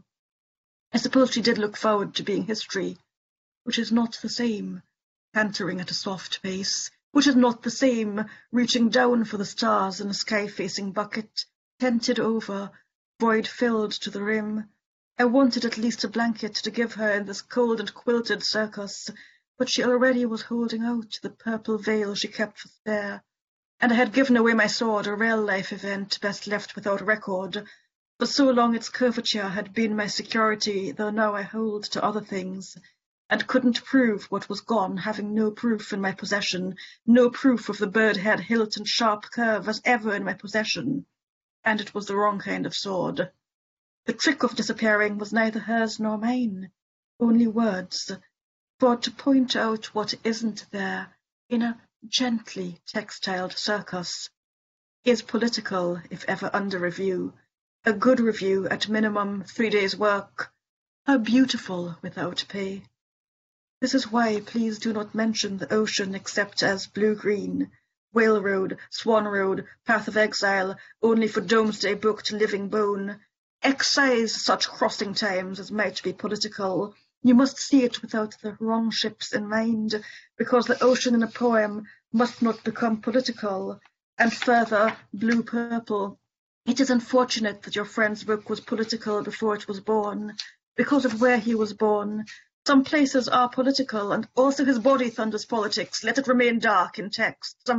I suppose she did look forward to being history, which is not the same, cantering at a soft pace, which is not the same, reaching down for the stars in a sky-facing bucket, tented over, void filled to the rim. I wanted at least a blanket to give her in this cold and quilted circus, but she already was holding out the purple veil she kept for spare, and I had given away my sword, a real-life event best left without record. For so long its curvature had been my security, though now I hold to other things, and couldn't prove what was gone, having no proof in my possession, no proof of the bird-head hilt and sharp curve as ever in my possession. And it was the wrong kind of sword. The trick of disappearing was neither hers nor mine, only words, for to point out what isn't there in a gently textiled circus is political, if ever under review, a good review at minimum 3 days' work. How beautiful without pay. This is why please do not mention the ocean except as blue-green, Whale Road, Swan Road, Path of Exile, only for Domesday booked living bone. Excise such crossing times as might be political. You must see it without the wrong ships in mind, because the ocean in a poem must not become political. And further, blue-purple. It is unfortunate that your friend's book was political before it was born, because of where he was born. Some places are political, and also his body thunders politics. Let it remain dark in text. Some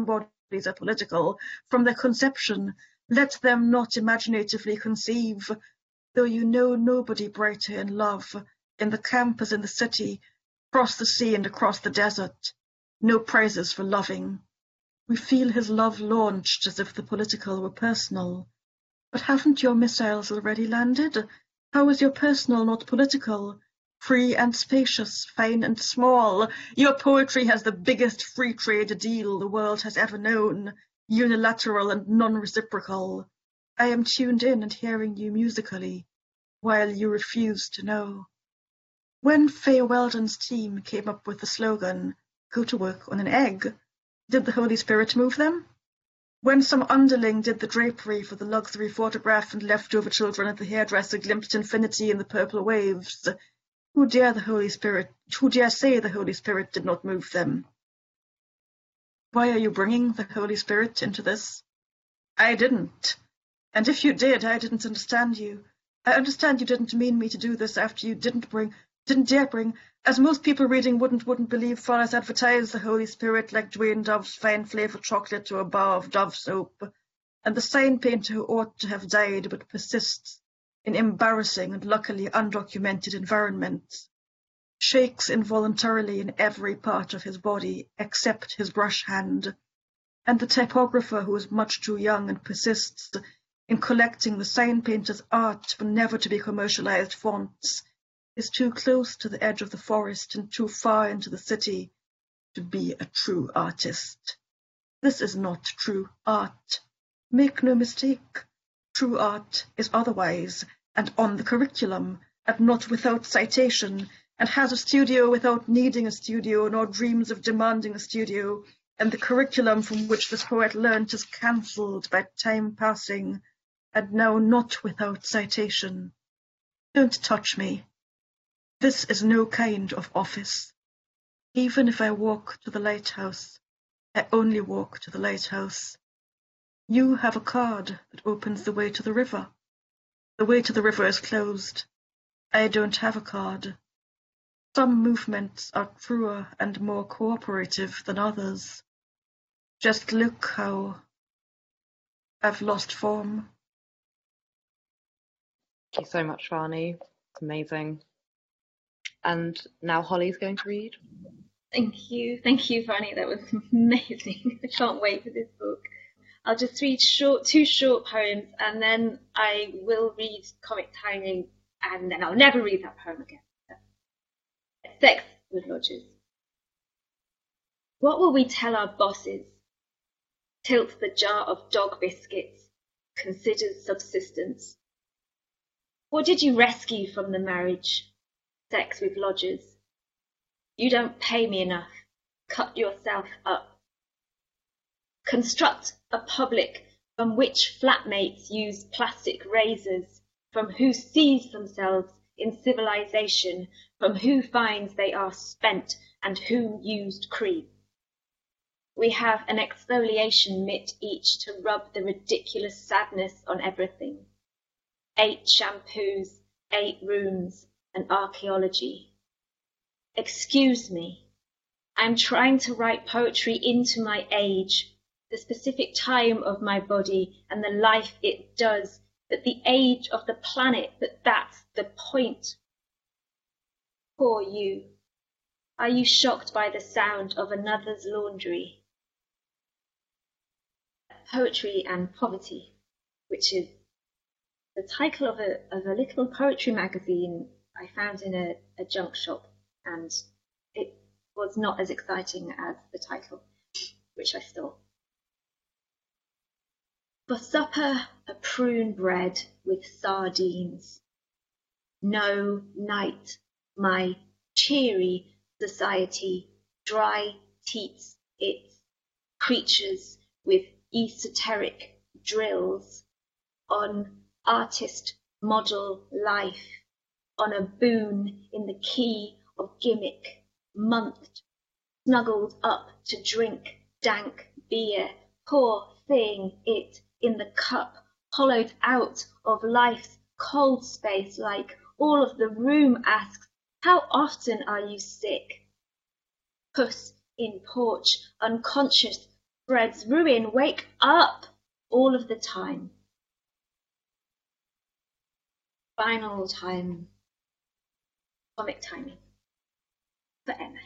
these are political, from their conception. Let them not imaginatively conceive, though you know nobody brighter in love, in the camp as in the city, across the sea and across the desert. No prizes for loving. We feel his love launched as if the political were personal. But haven't your missiles already landed? How is your personal not political? Free and spacious, fine and small. Your poetry has the biggest free trade deal the world has ever known, unilateral and non-reciprocal. I am tuned in and hearing you musically, while you refuse to know. When Fay Weldon's team came up with the slogan, "Go to work on an egg," did the Holy Spirit move them? When some underling did the drapery for the luxury photograph and leftover children at the hairdresser glimpsed infinity in the purple waves, who dare say the Holy Spirit did not move them? Why are you bringing the Holy Spirit into this? I didn't. And if you did, I didn't understand you. I understand you didn't mean me to do this after you didn't dare bring, as most people reading wouldn't believe Frolis advertised the Holy Spirit like Dwayne Dove's fine flavoured chocolate to a bar of Dove soap, and the sign painter who ought to have died but persists in embarrassing and luckily undocumented environments, shakes involuntarily in every part of his body except his brush hand, and the typographer who is much too young and persists in collecting the sign painter's art for never to be commercialized fonts, is too close to the edge of the forest and too far into the city to be a true artist. This is not true art. Make no mistake. True art is otherwise, and on the curriculum, and not without citation, and has a studio without needing a studio, nor dreams of demanding a studio, and the curriculum from which this poet learnt is cancelled by time passing, and now not without citation. Don't touch me. This is no kind of office. Even if I walk to the lighthouse, I only walk to the lighthouse. You have a card that opens the way to the river. The way to the river is closed. I don't have a card. Some movements are truer and more cooperative than others. Just look how I've lost form.
Thank you so much, Varney. It's amazing. And now Holly's going to read.
Thank you, Varney. That was amazing. I can't wait for this book. I'll just read two short poems, and then I will read Comic Timing, and then I'll never read that poem again. Sex with Lodgers. What will we tell our bosses? Tilts the jar of dog biscuits, considers subsistence. What did you rescue from the marriage? Sex with Lodgers. You don't pay me enough. Cut yourself up. Construct a public from which flatmates use plastic razors, from who sees themselves in civilization, from who finds they are spent and who used cream. We have an exfoliation mitt each to rub the ridiculous sadness on everything. 8 shampoos, 8 rooms, and archaeology. Excuse me, I'm trying to write poetry into my age, the specific time of my body and the life it does, but the age of the planet, but that's the point. Poor you. Are you shocked by the sound of another's laundry? Poetry and Poverty, which is the title of a little poetry magazine I found in a junk shop, and it was not as exciting as the title, which I stole. For supper, a prune bread with sardines. No night, my cheery society dry teats its creatures with esoteric drills on artist model life, on a boon in the key of gimmick, monthed, snuggled up to drink dank beer, poor thing it in the cup, hollowed out of life's cold space, like all of the room asks, how often are you sick? Puss in porch, unconscious Fred's ruin, wake up! All of the time. Final time. Comic timing. For Emma.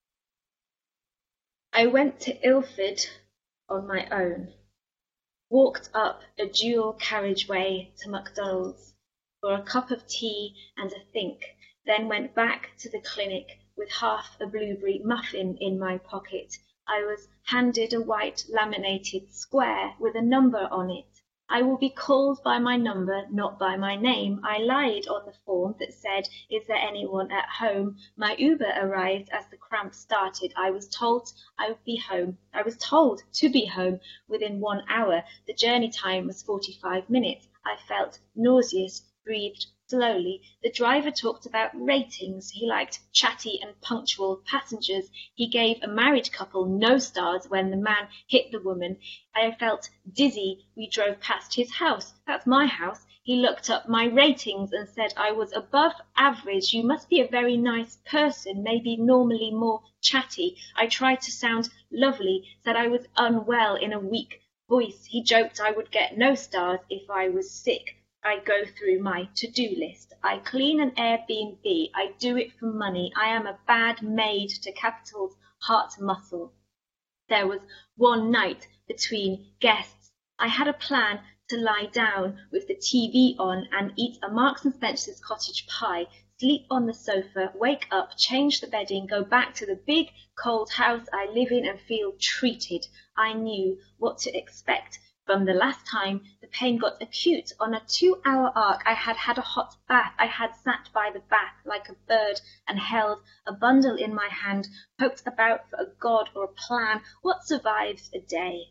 I went to Ilford on my own. Walked up a dual carriageway to McDonald's for a cup of tea and a think, then went back to the clinic with half a blueberry muffin in my pocket. I was handed a white laminated square with a number on it. I will be called by my number, not by my name. I lied on the form that said, "Is there anyone at home?" My Uber arrived as the cramp started. I was told I would be home. I was told to be home within 1 hour. The journey time was 45 minutes. I felt nauseous, breathed slowly. The driver talked about ratings. He liked chatty and punctual passengers. He gave a married couple no stars when the man hit the woman. I felt dizzy. We drove past his house. That's my house. He looked up my ratings and said I was above average. You must be a very nice person, maybe normally more chatty. I tried to sound lovely, said I was unwell in a weak voice. He joked I would get no stars if I was sick. I go through my to-do list. I clean an Airbnb. I do it for money. I am a bad maid to Capital's heart muscle. There was one night between guests. I had a plan to lie down with the TV on and eat a Marks and Spencer's cottage pie, sleep on the sofa, wake up, change the bedding, go back to the big cold house I live in and feel treated. I knew what to expect. From the last time the pain got acute, on a 2-hour arc, I had had a hot bath. I had sat by the bath like a bird and held a bundle in my hand, poked about for a god or a plan. What survives a day?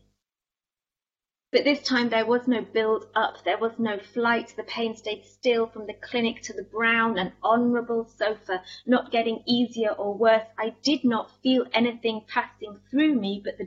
But this time there was no build-up, there was no flight. The pain stayed still from the clinic to the brown and honourable sofa, not getting easier or worse. I did not feel anything passing through me, but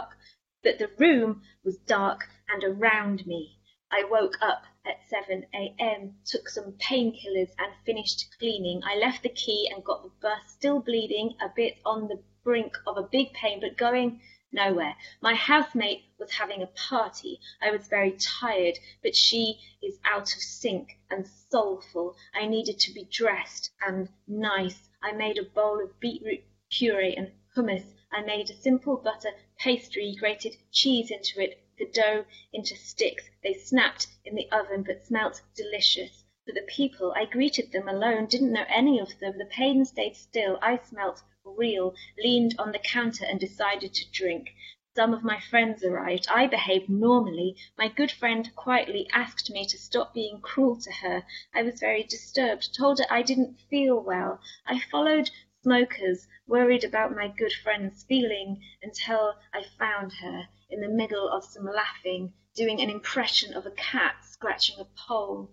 the room was dark and around me. I woke up at 7 a.m, took some painkillers and finished cleaning. I left the key and got the bus, still bleeding, a bit on the brink of a big pain, but going nowhere. My housemate was having a party. I was very tired, but she is out of sync and soulful. I needed to be dressed and nice. I made a bowl of beetroot puree and hummus. I made a simple butter pastry, grated cheese into it, the dough into sticks. They snapped in the oven but smelt delicious. For the people, I greeted them alone, didn't know any of them. The pain stayed still. I smelt real, leaned on the counter and decided to drink. Some of my friends arrived. I behaved normally. My good friend quietly asked me to stop being cruel to her. I was very disturbed, told her I didn't feel well. I followed smokers, worried about my good friend's feeling, until I found her in the middle of some laughing, doing an impression of a cat scratching a pole.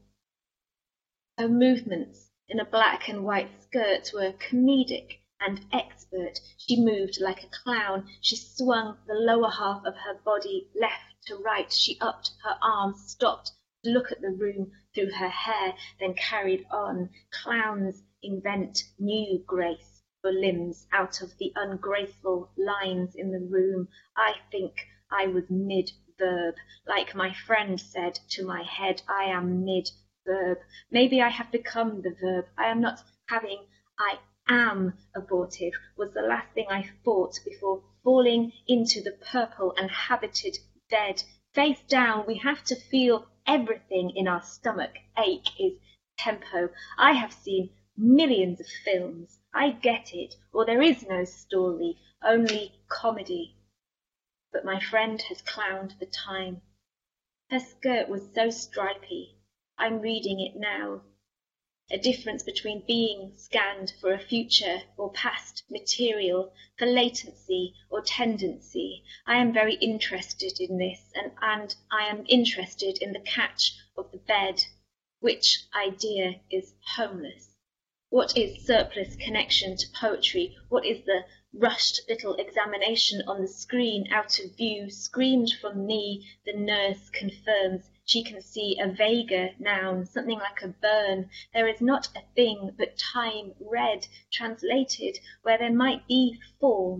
Her movements in a black and white skirt were comedic and expert. She moved like a clown. She swung the lower half of her body left to right. She upped her arms, stopped to look at the room through her hair, then carried on. Clowns invent new grace for limbs out of the ungraceful lines in the room. I think I was mid-verb. Like my friend said to my head, I am mid-verb. Maybe I have become the verb. I am not having, I am abortive, was the last thing I thought before falling into the purple and habited dead. Face down, we have to feel everything in our stomach. Ache is tempo. I have seen millions of films. I get it, or there is no story, only comedy. But my friend has clowned the time. Her skirt was so stripy. I'm reading it now. A difference between being scanned for a future or past material, for latency or tendency. I am very interested in this, and I am interested in the catch of the bed. Which idea is homeless? What is surplus connection to poetry? What is the rushed little examination on the screen out of view, screamed from me? The nurse confirms. She can see a vaguer noun, something like a burn. There is not a thing but time read, translated, where there might be form.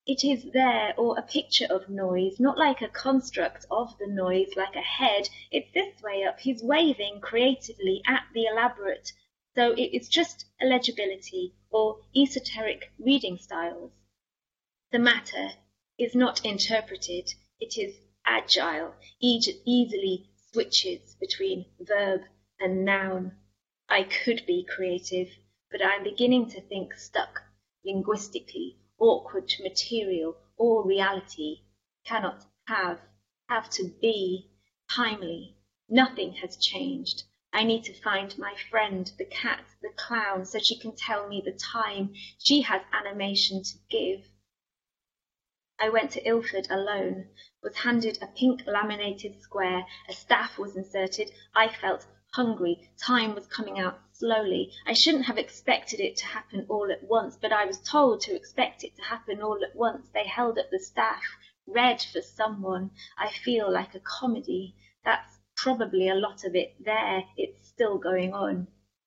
It is there, or a picture of noise, not like a construct of the noise, like a head. It's this way up. He's waving creatively at the elaborate. So it's just illegibility or esoteric reading styles. The matter is not interpreted. It is agile, easily switches between verb and noun. I could be creative, but I'm beginning to think stuck linguistically, awkward to material or reality, cannot have to be, timely. Nothing has changed. I need to find my friend, the cat, the clown, so she can tell me the time. She has animation to give. I went to Ilford alone, was handed a pink laminated square, a staff was inserted. I felt hungry. Time was coming out slowly. I shouldn't have expected it to happen all at once, but I was told to expect it to happen all at once. They held up the staff, read for someone. I feel like a comedy. That's probably a lot of it there. It's still going on.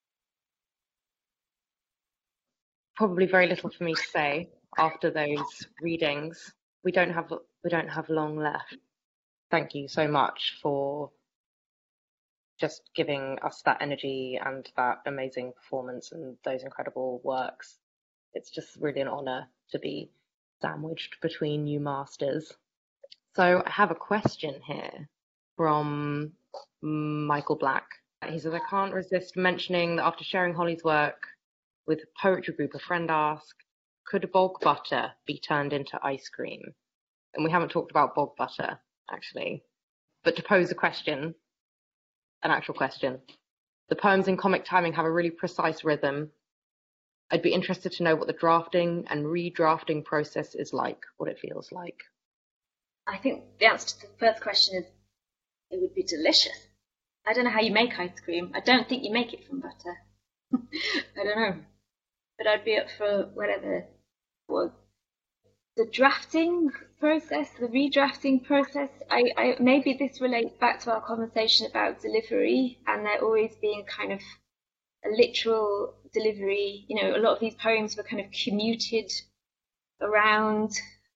Probably very little for me to say after those readings. We don't have long left. Thank you so much for just giving us that energy and that amazing performance and those incredible works. It's just really an honour to be sandwiched between you masters. So I have a question here from Michael Black. He says, I can't resist mentioning that after sharing Holly's work with a poetry group, a friend asked, could bog butter be turned into ice cream? And we haven't talked about bog butter, actually. But to pose a question, an actual question, the poems in Comic Timing have a really precise rhythm. I'd be interested to know what the drafting and redrafting process is like, what it feels like.
I think the answer to the first question is it would be delicious. I don't know how you make ice cream. I don't think you make it from butter. I don't know. But I'd be up for whatever was. The drafting process, the redrafting process, I maybe this relates back to our conversation about delivery and there always being kind of a literal delivery. You know, a lot of these poems were kind of commuted around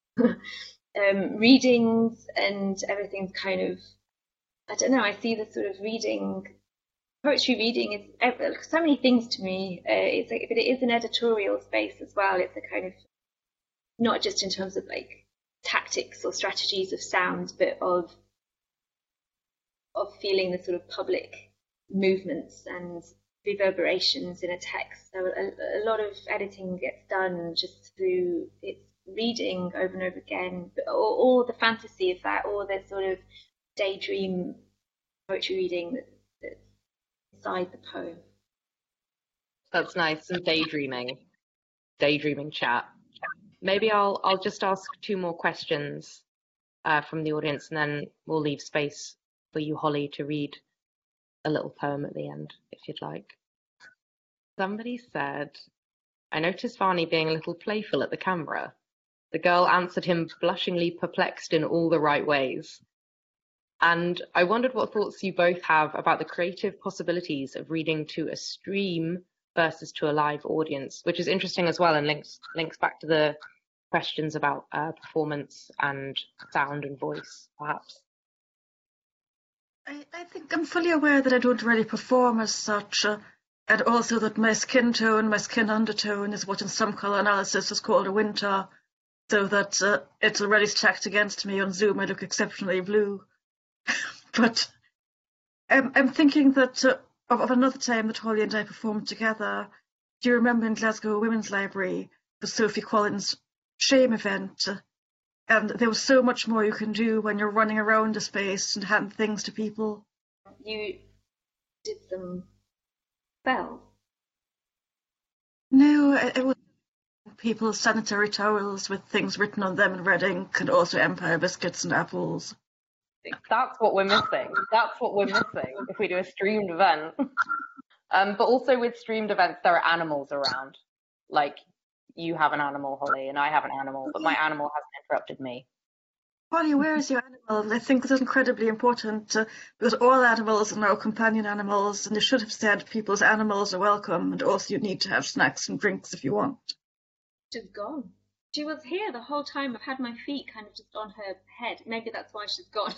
readings and everything's kind of, I don't know, I see the sort of poetry reading is so many things to me. It's like, but it is an editorial space as well. It's a kind of, not just in terms of like tactics or strategies of sound, but of feeling the sort of public movements and reverberations in a text. So a lot of editing gets done just through its reading over and over again, or the fantasy of that, or the sort of daydream poetry reading that's inside the poem.
That's nice, some daydreaming chat. Maybe I'll just ask two more questions from the audience, and then we'll leave space for you, Holly, to read a little poem at the end, if you'd like. Somebody said, I noticed Varney being a little playful at the camera. The girl answered him blushingly perplexed in all the right ways. And I wondered what thoughts you both have about the creative possibilities of reading to a stream versus to a live audience, which is interesting as well and links back to the questions about performance and sound and voice, perhaps.
I think I'm fully aware that I don't really perform as such, and also that my skin tone, my skin undertone is what in some colour analysis is called a winter, so that it's already stacked against me on Zoom. I look exceptionally blue. But I'm thinking that of another time that Holly and I performed together. Do you remember in Glasgow Women's Library, the Sophie Collins Shame event? And there was so much more you can do when you're running around a space and hand things to people.
You did them well?
No, it was people's sanitary towels with things written on them in red ink, and also Empire biscuits and apples.
That's what we're missing. If we do a streamed event. But also with streamed events, there are animals around. Like, you have an animal, Holly, and I have an animal, but my animal hasn't interrupted me.
Holly, where is your animal? I think this is incredibly important because all animals are now companion animals, and they should have said people's animals are welcome, and also you need to have snacks and drinks if you want.
She's gone. She was here the whole time. I've had my feet kind of just on her head. Maybe that's why she's gone.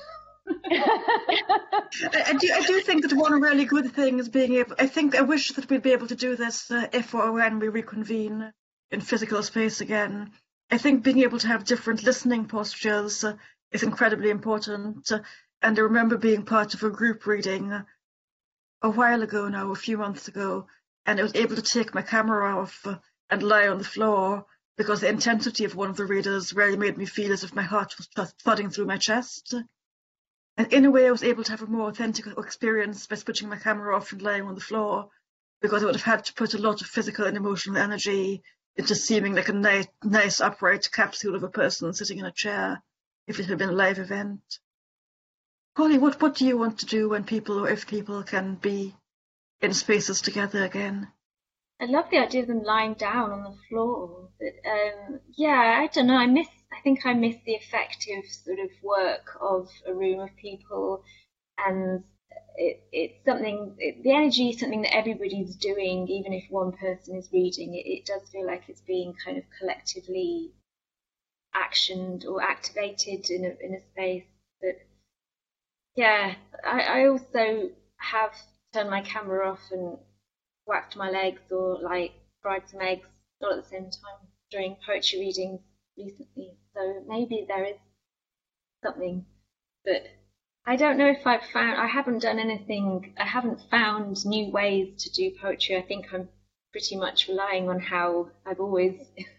I do think that one really good thing is being able. I wish that we'd be able to do this if or when we reconvene in physical space again. I think being able to have different listening postures is incredibly important. And I remember being part of a group reading a while ago now, a few months ago, and I was able to take my camera off and lie on the floor because the intensity of one of the readers really made me feel as if my heart was thudding through my chest. And in a way, I was able to have a more authentic experience by switching my camera off and lying on the floor, because I would have had to put a lot of physical and emotional energy into seeming like a nice upright capsule of a person sitting in a chair if it had been a live event. Holly, what do you want to do when people, or if people, can be in spaces together again?
I love the idea of them lying down on the floor. But yeah, I don't know. I think I miss the effective sort of work of a room of people, and it's something. The energy is something that everybody's doing, even if one person is reading. It does feel like it's being kind of collectively actioned or activated in a space. But yeah, I also have turned my camera off and whacked my legs or like fried some eggs all at the same time during poetry readings recently. So maybe there is something, but I don't know if I haven't done anything, I haven't found new ways to do poetry. I think I'm pretty much relying on how I've always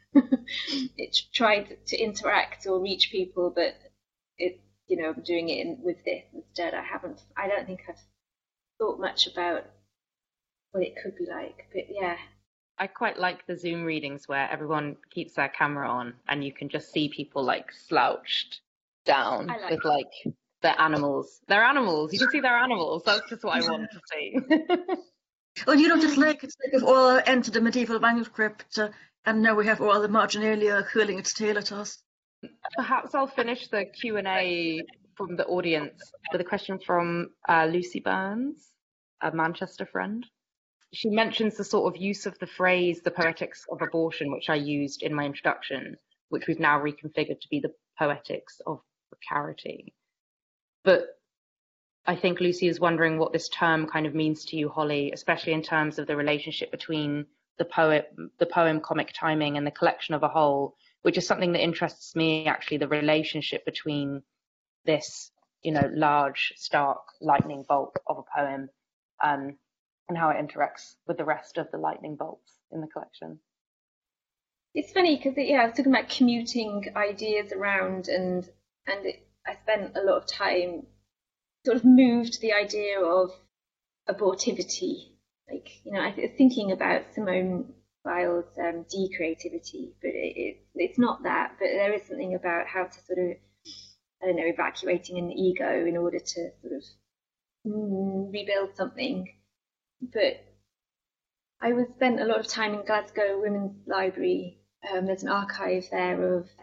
tried to interact or reach people, but I'm doing it with this instead. I don't think I've thought much about what it could be like, but yeah.
I quite like the Zoom readings where everyone keeps their camera on and you can just see people like slouched down with like their animals. They're animals. You can see their animals. That's just what I want to see.
Well, it's like we've all entered a medieval manuscript and now we have all the marginalia curling its tail at us.
Perhaps I'll finish the Q&A from the audience with a question from Lucy Burns, a Manchester friend. She mentions the sort of use of the phrase, the poetics of abortion, which I used in my introduction, which we've now reconfigured to be the poetics of precarity. But I think Lucy is wondering what this term kind of means to you, Holly, especially in terms of the relationship between the poem Comic Timing and the collection of a whole, which is something that interests me, actually, the relationship between this, large, stark lightning bolt of a poem and how it interacts with the rest of the lightning bolts in the collection.
It's funny because I was talking about commuting ideas around, and I spent a lot of time sort of moved the idea of abortivity. Like, I was thinking about Simone Weil's decreativity, but it's not that. But there is something about how to sort of, evacuating an ego in order to sort of rebuild something. But I spent a lot of time in Glasgow Women's Library. There's an archive there of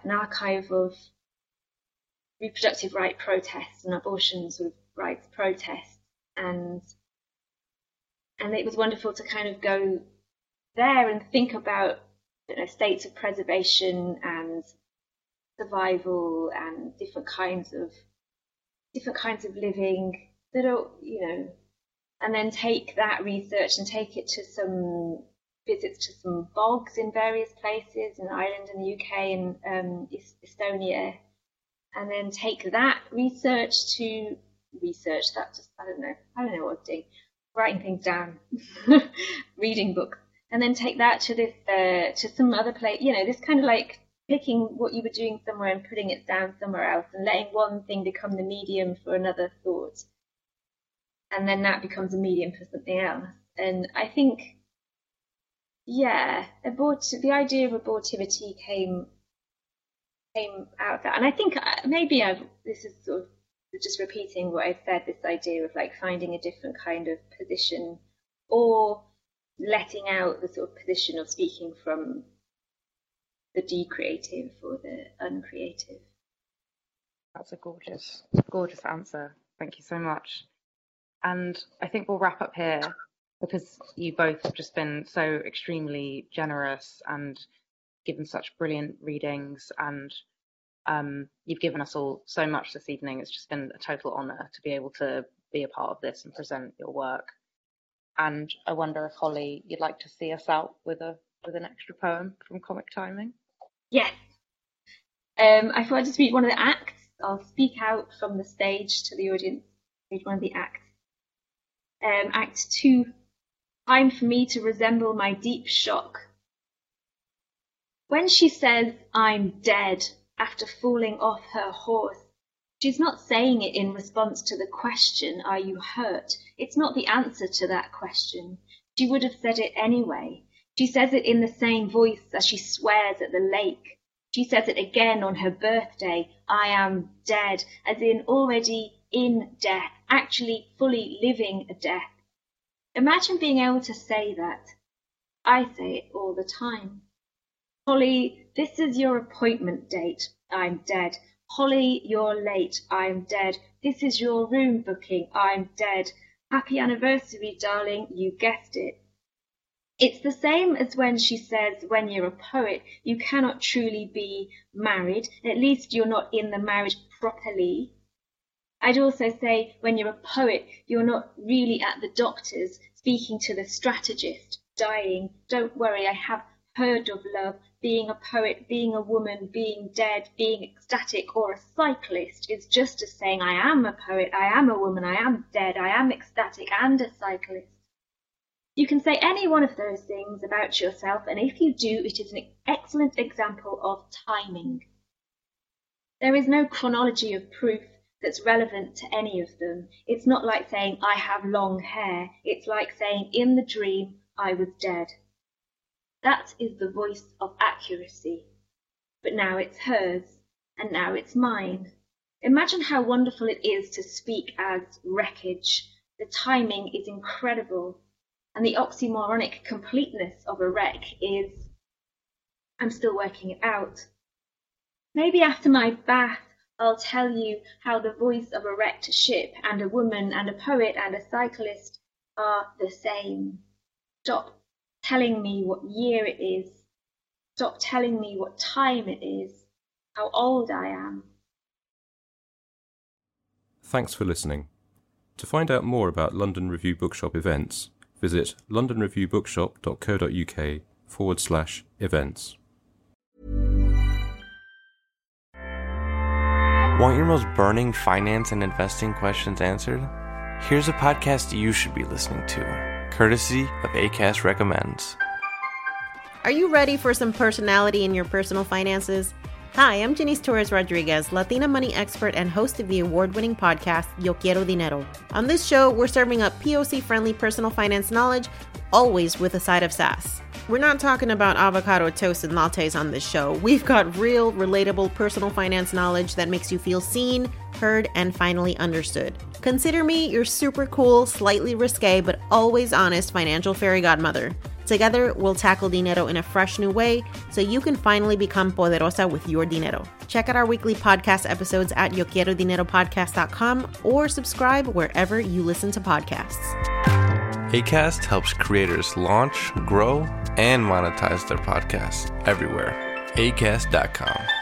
reproductive right protests and abortion sort of rights protests, and it was wonderful to kind of go there and think about states of preservation and survival and different kinds of living that are and then take that research and take it to some visits to some bogs in various places in Ireland and the UK and Estonia, and then take that research to that just I don't know what I was doing, writing things down, reading books, and then take that to this to some other place, this kind of like picking what you were doing somewhere and putting it down somewhere else and letting one thing become the medium for another thought, and then that becomes a medium for something else. And I think the idea of abortivity came out of that. And I think maybe this is sort of just repeating what I said, this idea of like finding a different kind of position or letting out the sort of position of speaking from the decreative or the uncreative.
That's a gorgeous answer. Thank you so much. And I think we'll wrap up here because you both have just been so extremely generous and given such brilliant readings, and you've given us all so much this evening. It's just been a total honour to be able to be a part of this and present your work. And I wonder if, Holly, you'd like to see us out with an extra poem from Comic Timing?
Yes. If I were to speak one of the acts, I'll speak out from the stage to the audience. Read one of the acts. Act 2. Time for me to resemble my deep shock. When she says, "I'm dead," after falling off her horse, she's not saying it in response to the question, "Are you hurt?" It's not the answer to that question. She would have said it anyway. She says it in the same voice as she swears at the lake. She says it again on her birthday, "I am dead," as in already in death, actually fully living a death. Imagine being able to say that. I say it all the time. Holly, this is your appointment date. I'm dead. Holly, you're late. I'm dead. This is your room booking. I'm dead. Happy anniversary, darling. You guessed it. It's the same as when she says, when you're a poet, you cannot truly be married. At least you're not in the marriage properly. I'd also say, when you're a poet, you're not really at the doctor's, speaking to the strategist, dying. Don't worry, I have heard of love. Being a poet, being a woman, being dead, being ecstatic, or a cyclist is just as saying, I am a poet, I am a woman, I am dead, I am ecstatic and a cyclist. You can say any one of those things about yourself, and if you do, it is an excellent example of timing. There is no chronology of proof that's relevant to any of them. It's not like saying, I have long hair. It's like saying, in the dream, I was dead. That is the voice of accuracy. But now it's hers, and now it's mine. Imagine how wonderful it is to speak as wreckage. The timing is incredible, and the oxymoronic completeness of a wreck is... I'm still working it out. Maybe after my bath, I'll tell you how the voice of a wrecked ship and a woman and a poet and a cyclist are the same. Stop telling me what year it is. Stop telling me what time it is, how old I am.
Thanks for listening. To find out more about London Review Bookshop events, visit londonreviewbookshop.co.uk/events.
Want your most burning finance and investing questions answered? Here's a podcast you should be listening to, courtesy of Acast Recommends.
Are you ready for some personality in your personal finances? Hi, I'm Janice Torres-Rodriguez, Latina money expert and host of the award-winning podcast, Yo Quiero Dinero. On this show, we're serving up POC-friendly personal finance knowledge, always with a side of sass. We're not talking about avocado toast and lattes on this show. We've got real, relatable personal finance knowledge that makes you feel seen, heard, and finally understood. Consider me your super cool, slightly risque, but always honest financial fairy godmother. Together, we'll tackle dinero in a fresh new way so you can finally become poderosa with your dinero. Check out our weekly podcast episodes at yoquierodineropodcast.com or subscribe wherever you listen to podcasts.
Acast helps creators launch, grow, and monetize their podcasts everywhere. Acast.com.